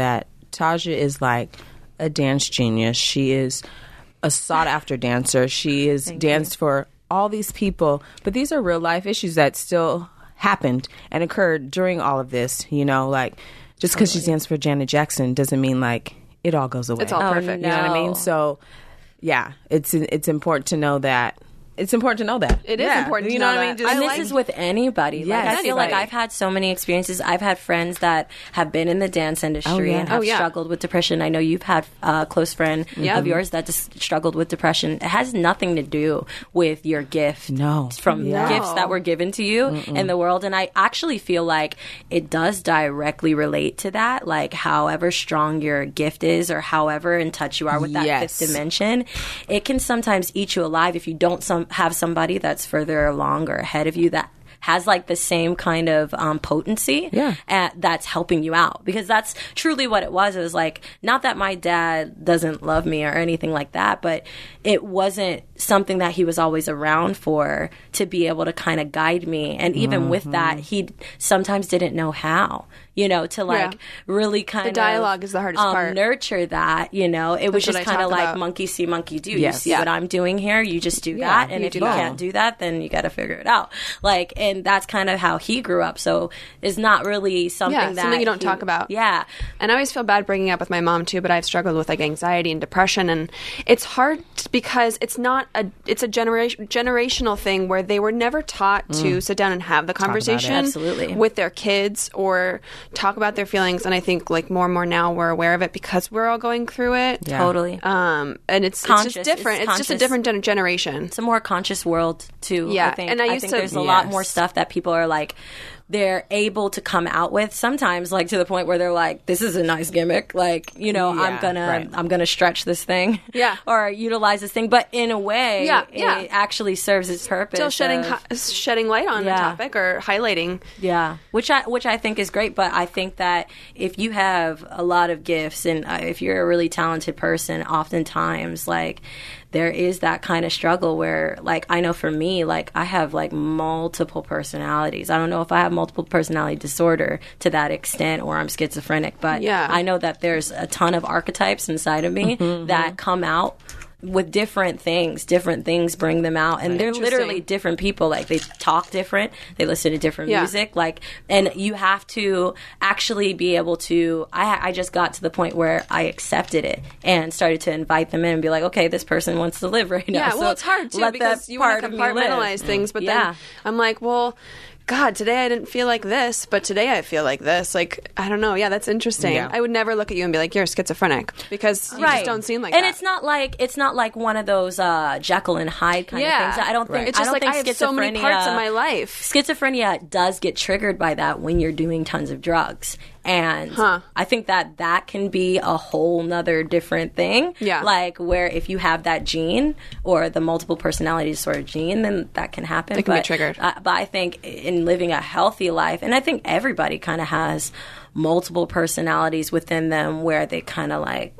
Taja is like a dance genius. She is a sought-after dancer. She is danced for all these people, but these are real-life issues that still happened and occurred during all of this. You know, like, just because she's danced for Janet Jackson doesn't mean, like, it all goes away. It's all perfect. You know what I mean? So, yeah, it's important to know that. It's important to know that. It is important to know that. Just, and this is with anybody. Like, I feel like I've had so many experiences. I've had friends that have been in the dance industry and have struggled with depression. I know you've had a close friend of yours that just struggled with depression. It has nothing to do with your gift. From gifts that were given to you in the world. And I actually feel like it does directly relate to that. Like, however strong your gift is or however in touch you are with that fifth dimension, it can sometimes eat you alive if you don't have somebody that's further along or ahead of you that has like the same kind of potency that's helping you out, because that's truly what it was. It was like, not that my dad doesn't love me or anything like that, but it wasn't something that he was always around for to be able to kind of guide me. And even with that, he sometimes didn't know how, you know, to like really kind of... The dialogue is the hardest part. Nurture that, you know. It was just kind of like monkey see, monkey do. You see what I'm doing here, you just do that. And if you can't do that, then you got to figure it out. Like, and that's kind of how he grew up. So it's not really something that... something you don't talk about. Yeah. And I always feel bad bringing it up with my mom too, but I've struggled with like anxiety and depression, and it's hard because it's not it's a generational thing where they were never taught to sit down and have the conversation with their kids or talk about their feelings. And I think like more and more now we're aware of it because we're all going through it. Totally. And it's just different. It's just a different generation. It's a more conscious world too. Yeah. I think. And I think there's a lot more stuff that people are like, they're able to come out with sometimes, like to the point where they're like, this is a nice gimmick, like, you know, I'm gonna stretch this thing or utilize this thing, but in a way it actually serves its purpose, still shedding light on the topic or highlighting, which I think is great. But I think that if you have a lot of gifts and if you're a really talented person, oftentimes like there is that kind of struggle where, like, I know for me, like, I have, like, multiple personalities. I don't know if I have multiple personality disorder to that extent or I'm schizophrenic, but I know that there's a ton of archetypes inside of me that come out with different things bring them out, and they're literally different people. Like, they talk different, they listen to different music, like, and you have to actually be able to I just got to the point where I accepted it and started to invite them in and be like, okay, this person wants to live right now. Well, it's hard too because you want to compartmentalize things, but then I'm like, well, God, today I didn't feel like this, but today I feel like this. Like, I don't know. Yeah, that's interesting. Yeah. I would never look at you and be like, you're schizophrenic, because you just don't seem like and that. And it's not like one of those Jekyll and Hyde kind of things. I don't think it's just like I have so many parts of my life. Schizophrenia does get triggered by that when you're doing tons of drugs. And I think that can be a whole nother different thing. Yeah. Like, where if you have that gene or the multiple personality disorder gene, then that can happen. It can be triggered. But I think in living a healthy life, and I think everybody kind of has multiple personalities within them where they kind of like,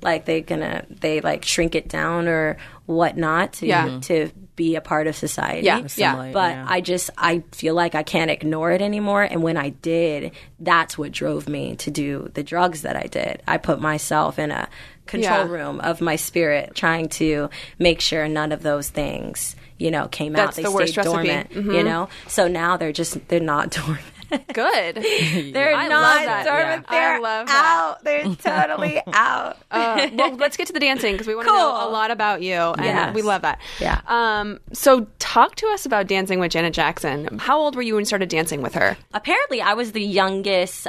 they like shrink it down or whatnot to be a part of society. But I feel like I can't ignore it anymore. And when I did, that's what drove me to do the drugs that I did. I put myself in a control room of my spirit, trying to make sure none of those things, you know, came out. They stayed dormant, you know? So now they're not dormant. Good. They're not dormant. They're out. They're totally out. Well, let's get to the dancing because we want to know a lot about you, and we love that. Yeah. So talk to us about dancing with Janet Jackson. How old were you when you started dancing with her? Apparently, I was the youngest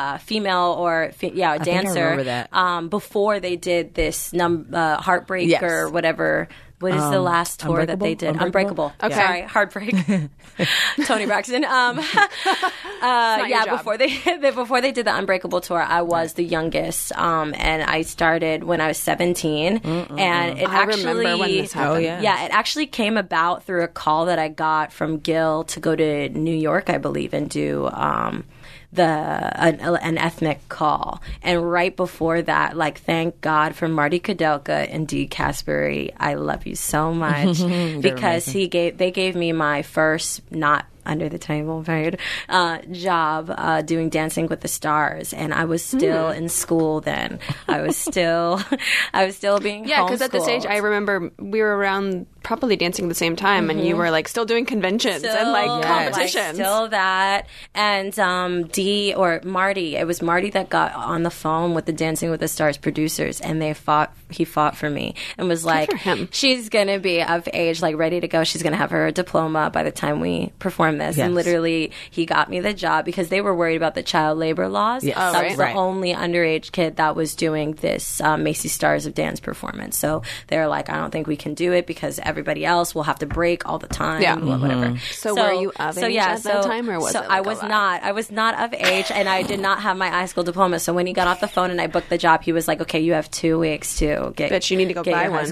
female dancer. I remember that. Before they did this Heartbreak or whatever. What is the last tour that they did? Unbreakable. Okay. Sorry, Heartbreak. Tony Braxton. Before they did the Unbreakable tour, I was the youngest, and I started when I was 17. And it I remember when this happened. It actually came about through a call that I got from Gil to go to New York, I believe, and do an ethnic call. And right before that, like, thank God for Marty Kudelka and Dee Casbury. I love you so much because they gave me my first not under the table job doing Dancing with the Stars, and I was still in school then. I was still being yeah, because at this age I remember we were around probably dancing at the same time, and you were like still doing conventions and like competitions. Like, still that, and Marty. It was Marty that got on the phone with the Dancing with the Stars producers, and he fought for me and was like, she's gonna be of age, like ready to go. She's gonna have her diploma by the time we perform this. And literally, he got me the job because they were worried about the child labor laws. Yes. I was the only underage kid that was doing this Macy's Stars of Dance performance. So they were like, I don't think we can do it because everybody else will have to break all the time. Yeah, whatever. So were you of age at that time, or was it? Like I was not. I was not of age, and I did not have my high school diploma. So when he got off the phone and I booked the job, he was like, "Okay, you have 2 weeks to get. Bitch, you need to go buy one.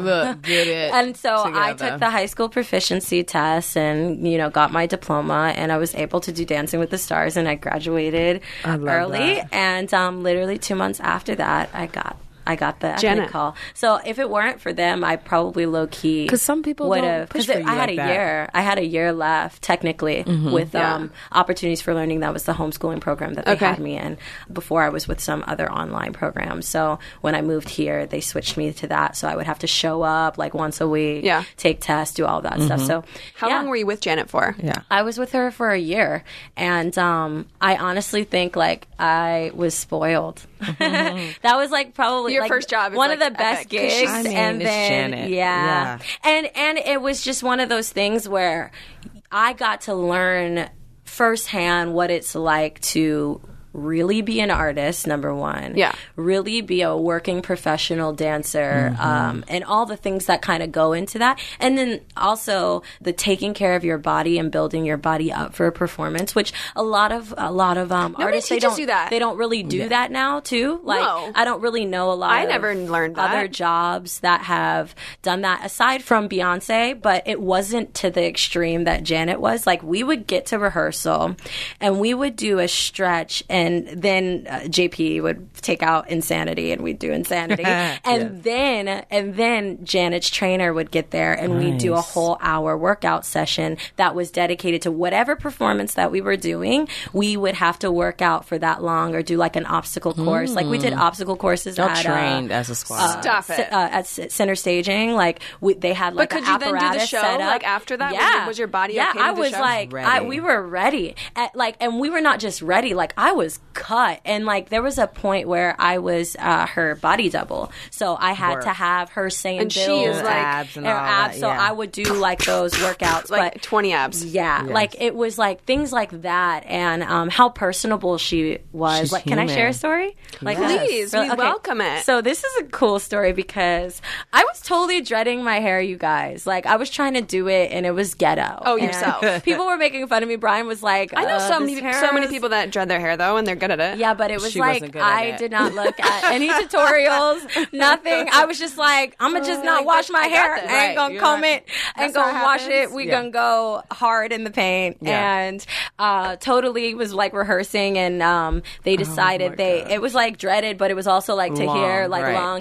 Get it. And so I took the high school proficiency test, and got my diploma, and I was able to do Dancing with the Stars, and I graduated early. That. And literally 2 months after that, I got the Janet call. So if it weren't for them, I probably low key because some people would have. Because I had year. I had a year left technically with opportunities for learning. That was the homeschooling program that they had me in before I was with some other online programs. So when I moved here, they switched me to that. So I would have to show up like once a week, take tests, do all that stuff. So how long were you with Janet for? Yeah, I was with her for a year, and I honestly think like I was spoiled. That was like probably your first job. One of the best gigs. I mean, and then Janet. Yeah. And it was just one of those things where I got to learn firsthand what it's like to really be an artist, number one. Yeah. Really be a working professional dancer, and all the things that kind of go into that. And then also the taking care of your body and building your body up for a performance, which a lot of artists they don't do that. They don't really do that now too. Like I don't really know a lot I never learned that. Other jobs that have done that aside from Beyonce, but it wasn't to the extreme that Janet was. Like we would get to rehearsal and we would do a stretch, and then JP would take out Insanity, and we'd do Insanity, and then Janet's trainer would get there, and we'd do a whole hour workout session that was dedicated to whatever performance that we were doing. We would have to work out for that long, or do like an obstacle course. Like we did obstacle courses. Trained as a squad. Stop it. At Center Staging, like they had like but an could you apparatus then do the show set up. Like after that? Yeah, was your body? Yeah, okay I to was the show? like, we were ready. And we were not just ready. Like I was cut, and like there was a point where I was her body double, so I had to have her same and build, she is like abs and her all abs. that, So I would do like those workouts, like but 20 abs. Yeah, like it was like things like that, and how personable she was. She's like, can I human. share a story? Like, please, we welcome it. So this is a cool story because I was totally dreading my hair, you guys. Like I was trying to do it, and it was ghetto. Oh, and yourself. People were making fun of me. Brian was like, I know so many people that dread their hair though, and they're good at it. Yeah, but it was She like wasn't good at I it. did not look at any tutorials, nothing. I was just like, I'm gonna just not wash my hair. this. I ain't gonna You're comb like, it. I ain't gonna wash it. We gonna go hard in the paint, and totally was like rehearsing, and they decided it was like dreaded, but it was also like to hear like long,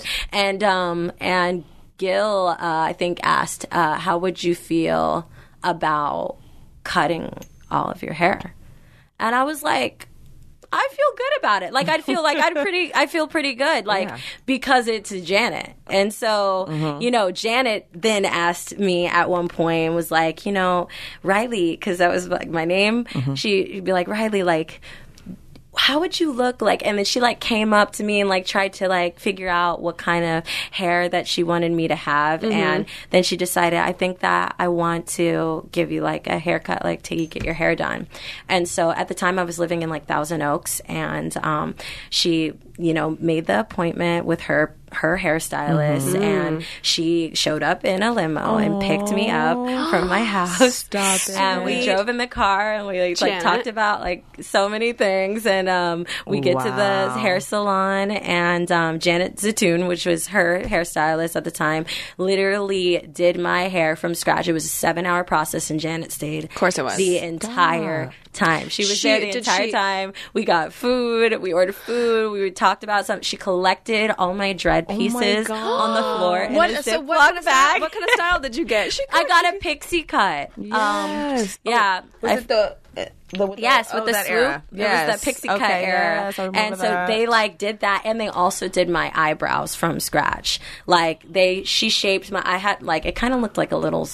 and Gil I think asked how would you feel about cutting all of your hair, and I was like, I feel good about it. Like I feel like I feel pretty good, like because it's Janet. And so, Janet then asked me at one point and was like, Riley, because that was like my name. She'd be like, Riley, like, how would you look like? And then she like came up to me and like tried to like figure out what kind of hair that she wanted me to have. And then she decided, I think that I want to give you like a haircut, like till you get your hair done. And so at the time I was living in like Thousand Oaks, and she, made the appointment with her hairstylist, and she showed up in a limo and picked me up from my house. Stop it. And we drove in the car, and we like talked about like so many things, and we get to the hair salon, and Janet Zatoun, which was her hairstylist at the time, literally did my hair from scratch. It was a 7-hour process, and Janet stayed, of course it was, the entire time. She was there the entire time. We got food. We ordered food. We talked about something. She collected all my dread pieces on the floor in a Ziploc bag. What kind of style did you get? I got a pixie cut. Yes. Yeah. Was it the with the swoop. Era. It was the pixie cut era. Yes, and so they like did that, and they also did my eyebrows from scratch. Like she shaped my. I had like it kind of looked like a little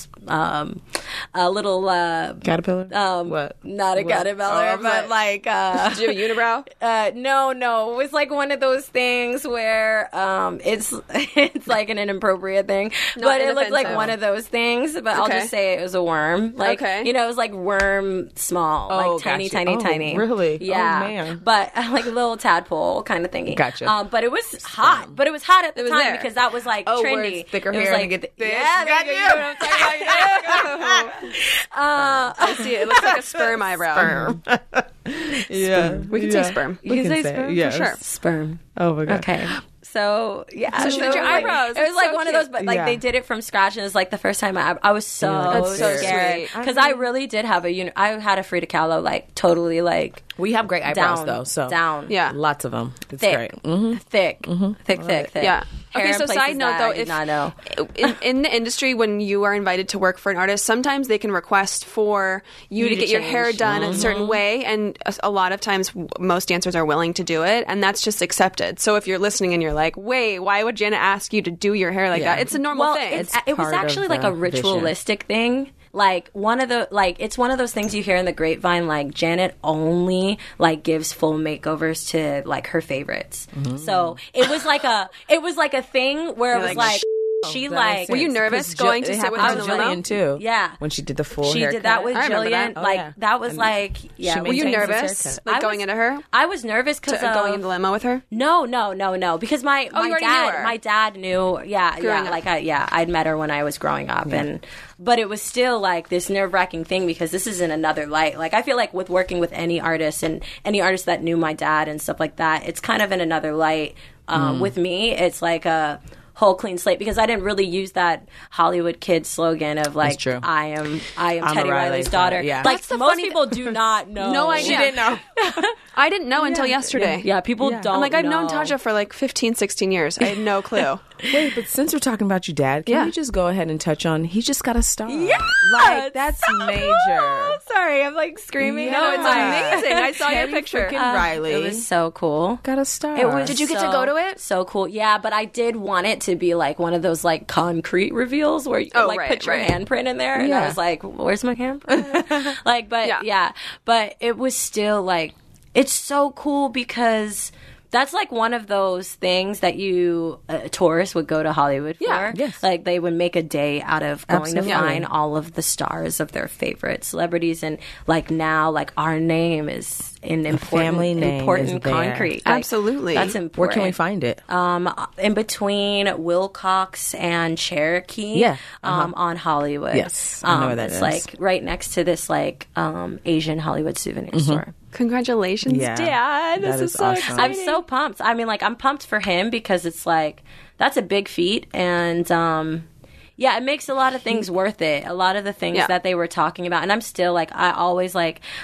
caterpillar. What? Not a caterpillar, but like. Did you have a unibrow? No. It was like one of those things where it's like an inappropriate thing, but it looked like one of those things. But I'll just say it was a worm. Like it was like worm small. Like tiny. Really? Yeah. Oh, man. But like a little tadpole kind of thingy. Gotcha. But it was hot. But it was hot at the time because that was like trendy. Thicker it hair. Was like, got you. You know what I'm talking about? I see it. It looks like a sperm eyebrow. Yeah. We can say sperm. You can say sperm? Yes. For sure. Sperm. Oh my God. Okay. So yeah, so she did your eyebrows. It was like one of those, but like they did it from scratch, and it was like the first time I was so scared because I really did have I had a Frida Kahlo like totally like. We have great eyebrows though, so lots of them. It's thick, great. Mm-hmm. Thick. Yeah. Hair okay, so side note though, if in the industry when you are invited to work for an artist, sometimes they can request for you to get your hair done a certain way, and a lot of times most dancers are willing to do it, and that's just accepted. So if you're listening and you're like, wait, why would Janet ask you to do your hair like that? It's a normal thing. It was actually like a ritualistic thing. Like it's one of those things you hear in the grapevine. Like Janet only like gives full makeovers to like her favorites. Mm-hmm. So it was like a thing where it was like. She like. Were you nervous going to sit with her in the Jillian too? Yeah, when she did the full. She haircut. did that with Jillian. That was like. Yeah. Were you nervous going into her? I was nervous because going in the limo with her. No. Because my dad knew. I'd met her when I was growing up, but it was still like this nerve-wracking thing because this is in another light. Like I feel like with working with any artist and any artist that knew my dad and stuff like that, it's kind of in another light. With me, it's like a whole clean slate because I didn't really use that Hollywood kid slogan of like I am Teddy Riley's daughter. Yeah. Like most people do not know. No idea. She didn't know. I didn't know until yesterday. Yeah, people don't. I'm like I've known Taja for like 15, 16 years. I had no clue. Wait, but since we're talking about your dad, can we just go ahead and touch on he just got a star? Yeah, like that's so major. Cool. Sorry, I'm like screaming. No, it's amazing. I saw your picture. Riley, it was so cool. Got a star. It was. Did you get to go to it? So cool. Yeah, but I did want it to be like one of those like concrete reveals where you put your handprint in there, and I was like, "Where's my handprint?" but it was still like it's so cool because. That's like one of those things that tourists would go to Hollywood for. Yeah, yes. Like they would make a day out of going to find all of the stars of their favorite celebrities. And like now, like our name is in important concrete. Like, absolutely. That's important. Where can we find it? In between Wilcox and Cherokee on Hollywood. Yes, I know where that it's is. Like right next to this like Asian Hollywood souvenir store. Congratulations, Dad. This is so awesome. exciting. I'm so pumped. I mean, like, I'm pumped for him because it's like, that's a big feat. And, it makes a lot of things worth it. A lot of the things that they were talking about. And I'm still, I always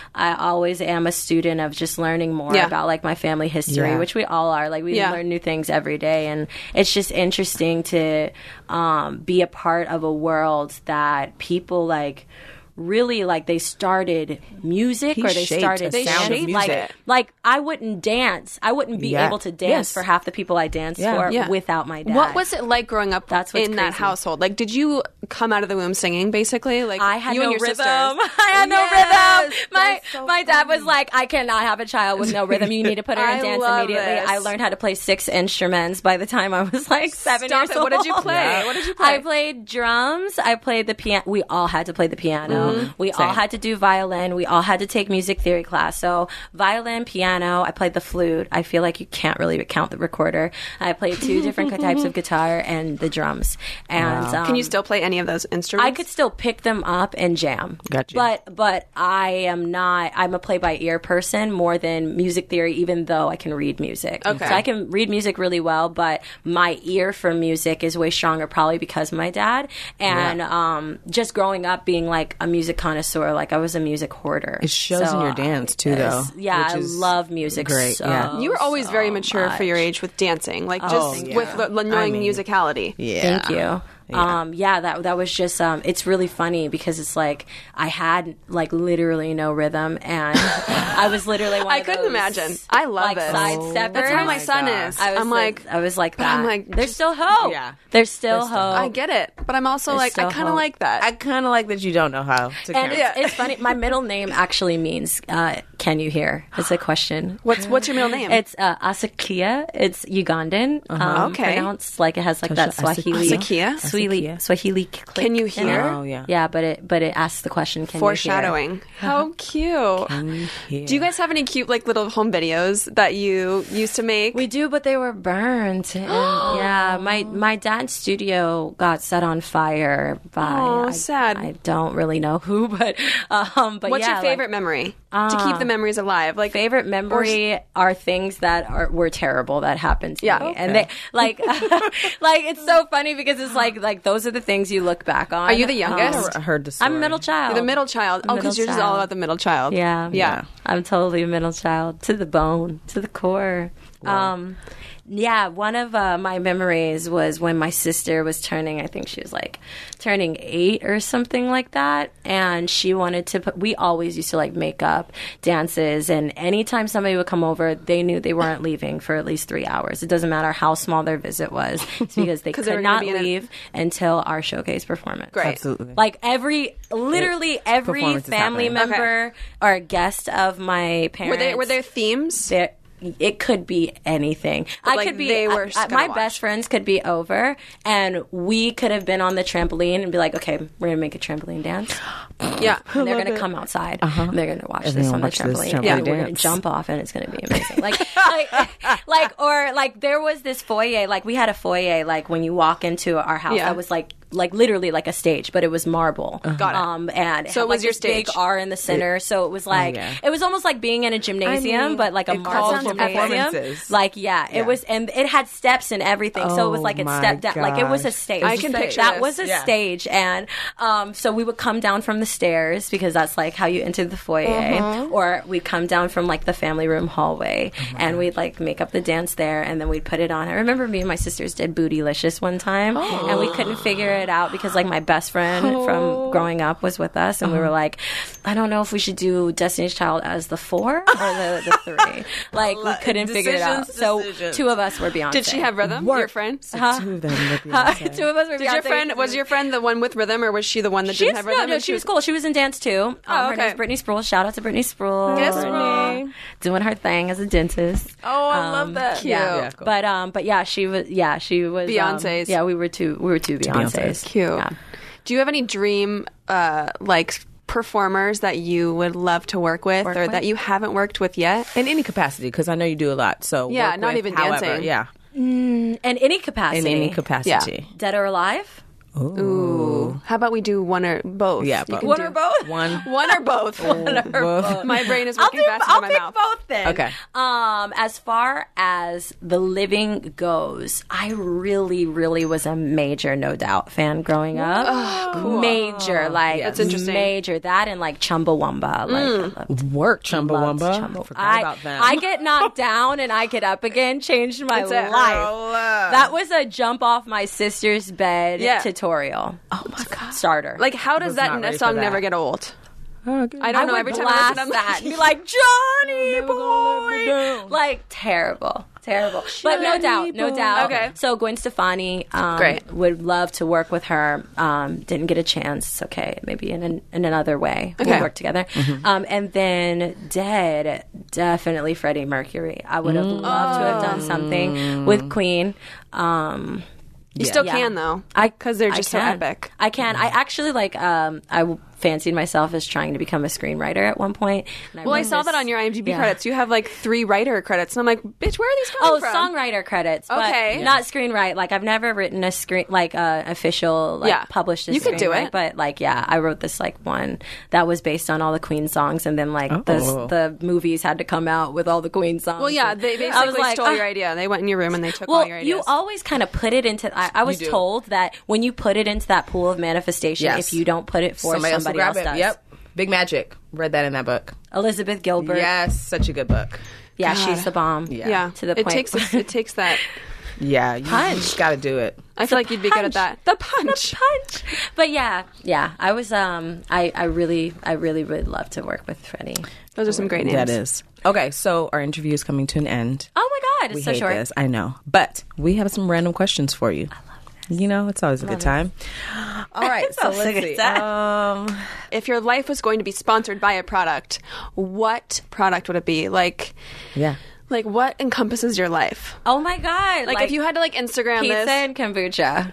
am a student of just learning more about, like, my family history, which we all are. Like, we learn new things every day. And it's just interesting to be a part of a world that people, like, really like they started music they shaped like I wouldn't dance. I wouldn't be able to dance for half the people I danced for without my dad. What was it like growing up in that household? Like, did you come out of the womb singing basically? Like I had you no and your rhythm. sisters? I had no rhythm. My dad was like, I cannot have a child with no rhythm. You need to put her in dance immediately. I learned how to play 6 instruments by the time I was like 7 years old. What did you play? What did you play? I played drums. I played the piano. We all had to play the piano. We all had to do violin. We all had to take music theory class. So violin, piano. I played the flute. I feel like you can't really count the recorder. I played 2 different types of guitar and the drums. And can you still play any of those instruments? I could still pick them up and jam. Gotcha. But I am not. I'm a play by ear person more than music theory. Even though I can read music, okay. So I can read music really well. But my ear for music is way stronger, probably because of my dad and just growing up being like a music connoisseur. Like I was a music hourder. It shows in your dance too, though. Yeah, I love music. Great. So, you were always very mature for your age with dancing, like just with knowing musicality. Yeah. Thank you. That was just it's really funny because it's like I had like literally no rhythm, and I was literally one I of couldn't those, imagine. I love it. Side steppers. That's how my son is. I was like that. I'm like, there's still hope. Yeah. There's still hope. I get it, but I'm also like, I kind of like that. I kind of like that you don't know how to and it's funny. My middle name actually means "Can you hear?" It's a question. What's your middle name? It's Asakia. It's Ugandan. Okay. Pronounced like it has like that Swahili. Swahili click. Can you hear? Oh yeah. Yeah, but it asks the question. Can Foreshadowing. You hear? How cute. Do you guys have any cute like little home videos that you used to make? We do, but they were burned. And, yeah, my dad's studio got set on fire by sad. I don't really know who, but what's your favorite memory to keep the memories alive? Like favorite memory are things that were terrible that happened to me, and they like like it's so funny because it's like those are the things you look back on. Are you the youngest? I heard the story. I'm a middle child. You're the middle child. Oh, because you're just all about the middle child. Yeah. I'm totally a middle child to the bone, to the core. Wow. One of my memories was when my sister was turning, I think she was like turning 8 or something like that. And she wanted to we always used to like make up dances. And anytime somebody would come over, they knew they weren't leaving for at least 3 hours. It doesn't matter how small their visit was. It's because they could not leave until our showcase performance. Great. Absolutely. Like literally every family member or guest of my parents. Were there themes? It could be anything. But I could be. My best friends could be over, and we could have been on the trampoline and be like, "Okay, we're gonna make a trampoline dance." Yeah, and they're gonna come outside. And they're gonna watch this on the trampoline. Yeah, we're gonna jump off, and it's gonna be amazing. Like there was this foyer. Like we had a foyer. Like when you walk into our house, that was like literally like a stage, but it was marble. Got it. And so it was your stage. Big R in the center, so it was like it was almost like being in a gymnasium, but like a marble gymnasium. Like it was, and it had steps and everything. So it was like it stepped down, like it was a stage. I can picture that was a stage, and so we would come down from the stairs because that's like how you enter the foyer, or we'd come down from like the family room hallway, and we'd like make up the dance there, and then we'd put it on. I remember me and my sisters did Bootylicious one time, and we couldn't figure it out because like my best friend from growing up was with us, and we were like, I don't know if we should do Destiny's Child as the 4 or the 3. Like we couldn't figure it out. So 2 of us were Beyonce. Did she have rhythm? Your friend? 2 of them were Beyonce. 2 of us were Beyonce. Was your friend the one with rhythm, or was she the one that didn't have rhythm? No, she was cool. She was in dance too. Her name's Brittany Sproul. Shout out to Brittany Sproul. Yes, Brittany. Doing her thing as a dentist. Oh, I love that. Cute. Yeah, cool. But she was Beyonce's. We were two Beyonce's. Cute. Yeah. Do you have any dream like performers that you would love to work with that you haven't worked with yet? In any capacity, because I know you do a lot. So not even dancing. Yeah. In any capacity. In any capacity. Yeah. Dead or alive? Ooh. How about we do one or both? Yeah, one or both. One or both. One or both. My brain is working faster than my mouth. I'll pick both then. Okay. As far as the living goes, I really, really was a major No Doubt fan growing up. Oh, cool. Major, like that's interesting. Major that and like Chumbawamba. Like Chumbawamba. Forgot about them. I get knocked down and I get up again. Changed my life. That was a jump off my sister's bed tutorial. Oh my god! Starter. Like, how does that song never get old? I don't know. Every time I listen to that, be like, Johnny boy, like terrible. But no doubt. Okay. So Gwen Stefani, great. Would love to work with her. Didn't get a chance. Okay, maybe in another way we'll work together. And then Dead, definitely Freddie Mercury. I would have loved to have done something with Queen. You still can though, because they're just so epic. I can. I actually I fancied myself as trying to become a screenwriter at one point. I saw that on your IMDb credits. You have like 3 writer credits, and I'm like, bitch, where are these coming from? Songwriter credits, but not screenwrite. Like I've never written a official published. You could do it, but I wrote this one that was based on all the Queen songs, and then the movies had to come out with all the Queen songs. Well, yeah, they basically stole your idea. They went in your room and they took all your ideas. You always kind of put it into. I was told that when you put it into that pool of manifestation, if you don't put it for somebody somebody else does. Yep. Big Magic. Read that in that book. Elizabeth Gilbert. Yes, such a good book. Yeah, she's the bomb. Yeah. To the point. It takes that. Yeah, you just got to do it. I feel like you'd be good at that. The punch. But yeah, I was. I really would love to work with Freddie. Those are some great names. That is. Okay, so our interview is coming to an end. Oh my God, it's so short. This, I know, but we have some random questions for you. It's always a good time. All right, so let's see. If your life was going to be sponsored by a product, what product would it be? Like what encompasses your life? Oh my God! Like if you had to Instagram pizza this, and kombucha,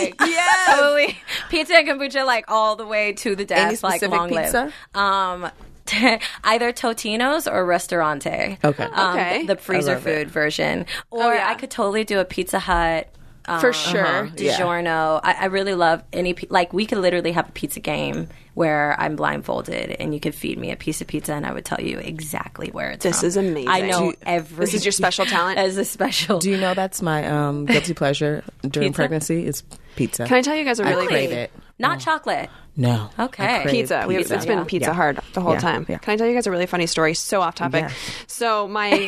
totally pizza and kombucha, all the way to the death. Any specific long pizza? Live. Either Totino's or Ristorante. Okay. The freezer food version, or I could totally do a Pizza Hut. For sure. DiGiorno. I really love any... we could literally have a pizza game where I'm blindfolded and you could feed me a piece of pizza and I would tell you exactly where it's from. This is amazing. I know every... This is your special talent? That is a special... Do you know that's my guilty pleasure during pregnancy is pizza. Can I tell you guys a really... I crave it. Not chocolate. No. Okay. Pizza. It's been pizza hard the whole time. Yeah. Can I tell you guys a really funny story? So off topic. Yeah. So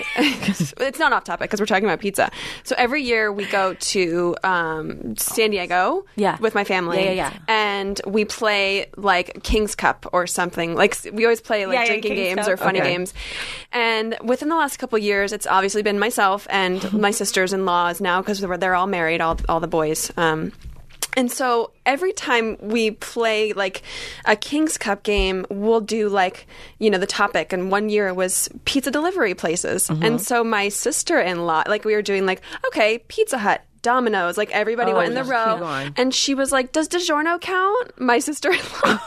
it's not off topic because we're talking about pizza. So every year we go to San Diego with my family. Yeah. And we play King's Cup or something. We always play drinking games or funny games. And within the last couple of years, it's obviously been myself and my sisters-in-laws now because they're all married, all the boys. And so every time we play a King's Cup game, we'll do the topic. And one year it was pizza delivery places. Mm-hmm. And so my sister-in-law, we were doing okay, Pizza Hut, Domino's, everybody went in the row. And she was like, does DiGiorno count? My sister-in-law.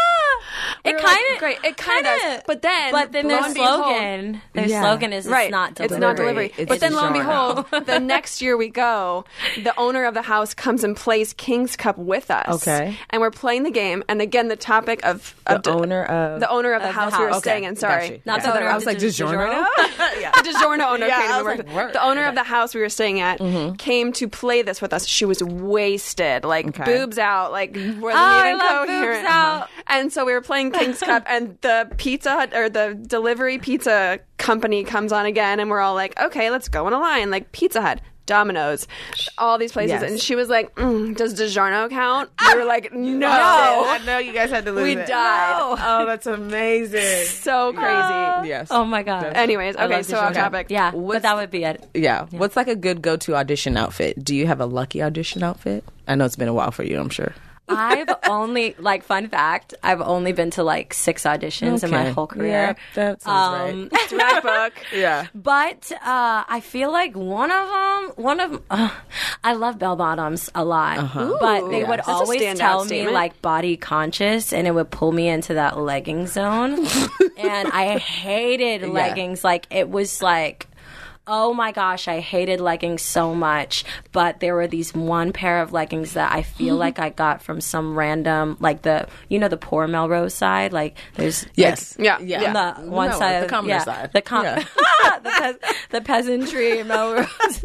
It kind of great. It kind of, but then their slogan, is it's not delivery. It's not delivery. But then lo and behold, the next year we go, the owner of the house comes and plays King's Cup with us. Okay, and we're playing the game, and again the topic of the owner of the house we were staying in. Sorry, not the owner. I was like DiGiorno. The DiGiorno owner came. The owner of the house we were staying at came to play this with us. She was wasted, boobs out, wasn't even coherent. Out. And so we were playing King's Cup, and the Pizza Hut or the delivery pizza company comes on again, and we're all like, okay, let's go in a line, Pizza Hut, Domino's, all these places. Yes. And she was like, does DiGiorno count? We were like, no. I know you guys had to lose we it. died. No. Oh, that's amazing. So crazy. Yes. Oh my God. Anyways, okay, so off topic. Yeah, but that would be it. Yeah. What's a good go-to audition outfit? Do you have a lucky audition outfit? I know it's been a while for you, I'm sure. I've only, fun fact, I've only been to 6 auditions in my whole career. Yeah, that sounds right. It's right book. Yeah. But I feel like one of them, I love bell bottoms a lot. But they would always tell me body conscious, and it would pull me into that legging zone. And I hated leggings. It was oh my gosh, I hated leggings so much. But there were these one pair of leggings that I feel like I got from some random, the poor Melrose side. There's the one side, the commoner side, the peasantry Melrose.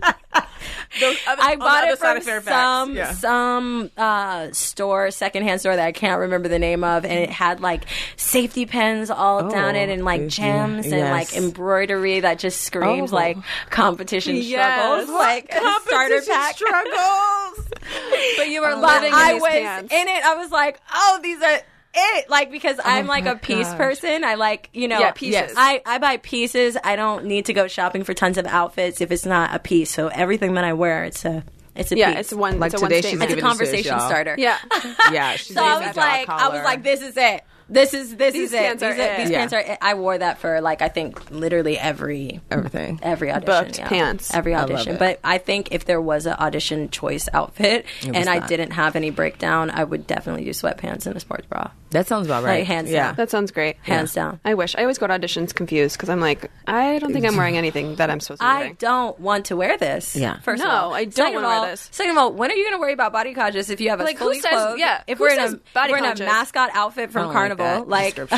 I bought it from some store, secondhand store that I can't remember the name of, and it had safety pins all down it, and gems and embroidery that just screams competition struggles, competition starter pack struggles. But you were living in these pants. In it. I was like, oh, these are it. Because I'm a piece person. I pieces. Yes. I buy pieces. I don't need to go shopping for tons of outfits if it's not a piece. So everything that I wear, it's a piece. It's one. It's today, statement. It's a conversation starter. Yeah. Yeah. So I was like, this is it. This is these it. Pants are it. These pants are it. I wore that for I think literally every audition. Booked pants. Every audition. But I think if there was an audition choice outfit and I didn't have any breakdown, I would definitely do sweatpants and a sports bra. That sounds about right. Hands down. That sounds great. Hands down. I wish. I always go to auditions confused because I'm like, I don't think I'm wearing anything that I'm supposed to be wearing. I don't want to wear this. Yeah. First of all. I don't want to wear this. Second of all, when are you going to worry about body conscious if you have a fully clothed? Yeah. If we're in a mascot outfit from Carnival,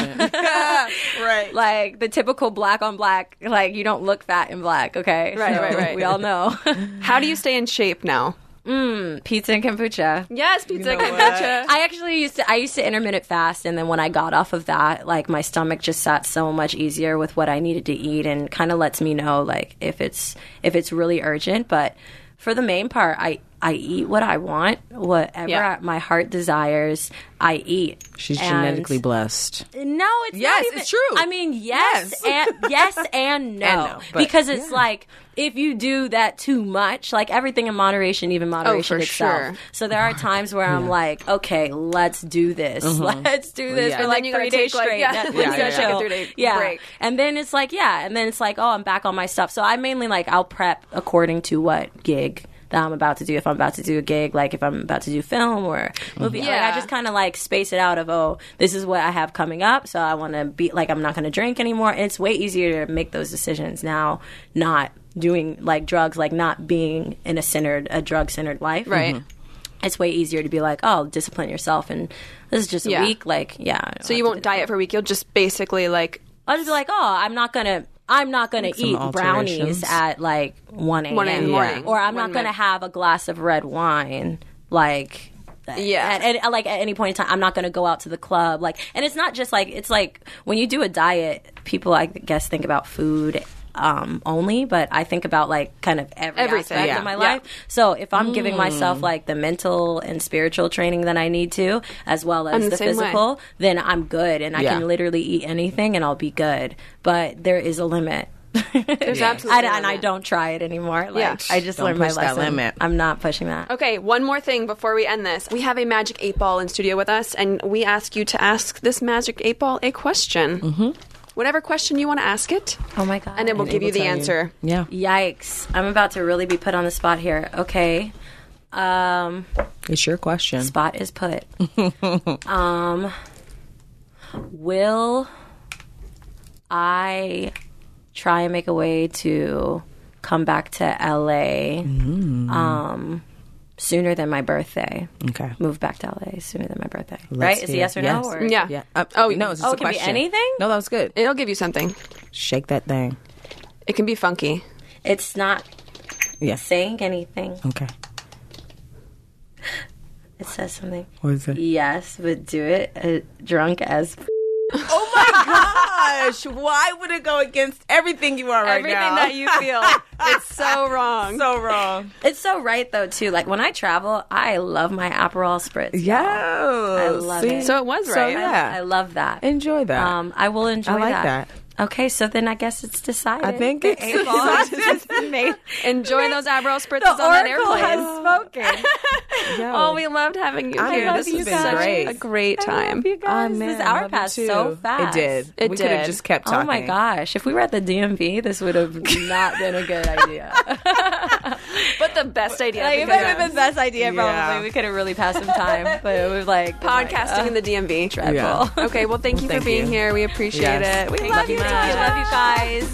right. The typical black on black, you don't look fat in black, okay? Right. We all know. How do you stay in shape now? Pizza and kombucha. Yes, pizza and kombucha. I used to intermittent fast, and then when I got off of that, like my stomach just sat so much easier with what I needed to eat, and kind of lets me know like if it's really urgent. But for the main part, I eat what I want, whatever my heart desires, I eat. She's genetically blessed. No, it's yes, not even, it's true. I mean, yes and no, because it's like if you do that too much, like everything in moderation, even moderation itself. Sure. So there are times where I'm like, okay, let's do this. Let's do this for like 3 days straight. Take a 3-day break. And then it's like, oh, I'm back on my stuff. So I mainly like I'll prep according to what gig that I'm about to do. If I'm about to do a gig, like if I'm about to do film or movie, like I just kind of like space it out of, oh, this is what I have coming up, so I want to be like, I'm not going to drink anymore. And it's way easier to make those decisions now, not doing like drugs, like not being in a drug-centered life. Right. It's way easier to be like, oh, discipline yourself, and this is just a week. Like, So you won't diet for a week. You'll just basically like... I'll just be like, oh, I'm not going to eat brownies at like 1 a.m. in the morning. Or I'm not going to have a glass of red wine like at like at any point in time. I'm not going to go out to the club. Like, and it's not just like, it's like when you do a diet, people I guess think about food only, but I think about like kind of every aspect of my life. So if I'm giving myself like the mental and spiritual training that I need to, as well as the physical, then I'm good, and I can literally eat anything and I'll be good. But there is a limit. There's absolutely and I don't try it anymore. Like, I just learned my lesson. Limit. I'm not pushing that. Okay, one more thing before we end this. We have a Magic 8 Ball in studio with us, and we ask you to ask this Magic 8 Ball a question. Whatever question you want to ask it. Oh my God. And then we'll give you the answer. Yeah. Yikes. I'm about to really be put on the spot here. Okay. It's your question. Spot is put. Will I try and make a way to come back to LA sooner than my birthday? Okay. Move back to LA sooner than my birthday. Right? Is it yes or no? Or? Yeah. No, it's just it a can question. be anything? No, that was good. It'll give you something. Shake that thing. It can be funky. It's not saying anything. Okay. It says something. What is it? Yes, but do it drunk as... Oh my gosh! Why would it go against everything you are right now? Everything that you feel. It's so wrong. So wrong. It's so right, though, too. Like, when I travel, I love my Aperol Spritz. Yeah. I love it. So it was right. So, yeah. I love that. Enjoy that. I will enjoy that. I like that. Okay, so then I guess it's decided. I think it's made. Enjoy those Aperol spritzes on that airplane. Has spoken. Oh, we loved having you here. This has been great. A great time. You guys. This hour passed so fast. It did. We could have just kept talking. Oh my gosh. If we were at the DMV, this would have not been a good idea. But the best idea. Like, it would have been the best idea, probably. Yeah. We could have really passed some time. But it was like... Podcasting in the DMV. Dreadful. Yeah. Okay, well, thank you for being here. We appreciate it. We love you. Love you guys.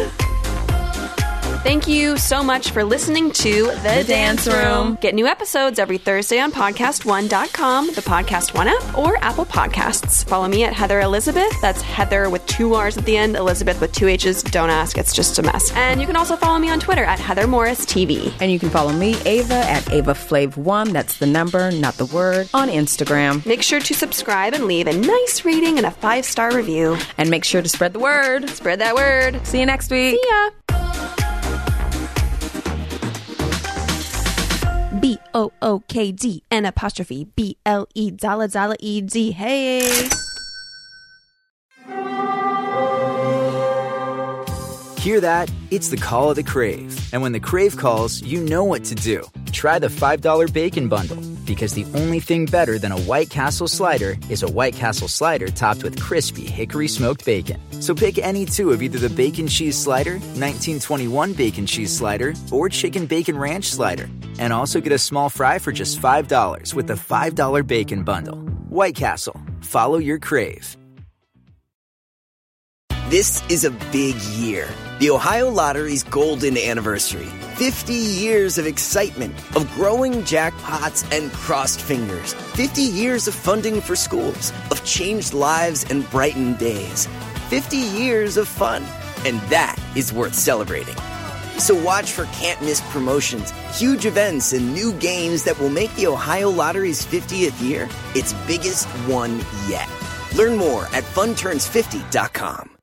Thank you so much for listening to The Dance Room. Get new episodes every Thursday on podcast1.com, the Podcast One app, or Apple Podcasts. Follow me at Heather Elizabeth. That's Heather with 2 R's at the end, Elizabeth with 2 H's. Don't ask, it's just a mess. And you can also follow me on Twitter at Heather Morris TV. And you can follow me, Ava, at AvaFlav1. That's the number, not the word, on Instagram. Make sure to subscribe and leave a nice rating and a 5-star review. And make sure to spread the word. Spread that word. See you next week. See ya. BOOKD and apostrophe BLE Dala Dala ED. Hey. Hear that? It's the call of the Crave. And when the Crave calls, you know what to do. Try the $5 Bacon Bundle. Because the only thing better than a White Castle slider is a White Castle slider topped with crispy hickory smoked bacon. So pick any 2 of either the Bacon Cheese Slider, 1921 Bacon Cheese Slider, or Chicken Bacon Ranch Slider. And also get a small fry for just $5 with the $5 Bacon Bundle. White Castle. Follow your Crave. This is a big year. The Ohio Lottery's golden anniversary. 50 years of excitement, of growing jackpots and crossed fingers. 50 years of funding for schools, of changed lives and brightened days. 50 years of fun. And that is worth celebrating. So watch for can't-miss promotions, huge events, and new games that will make the Ohio Lottery's 50th year its biggest one yet. Learn more at funturns50.com.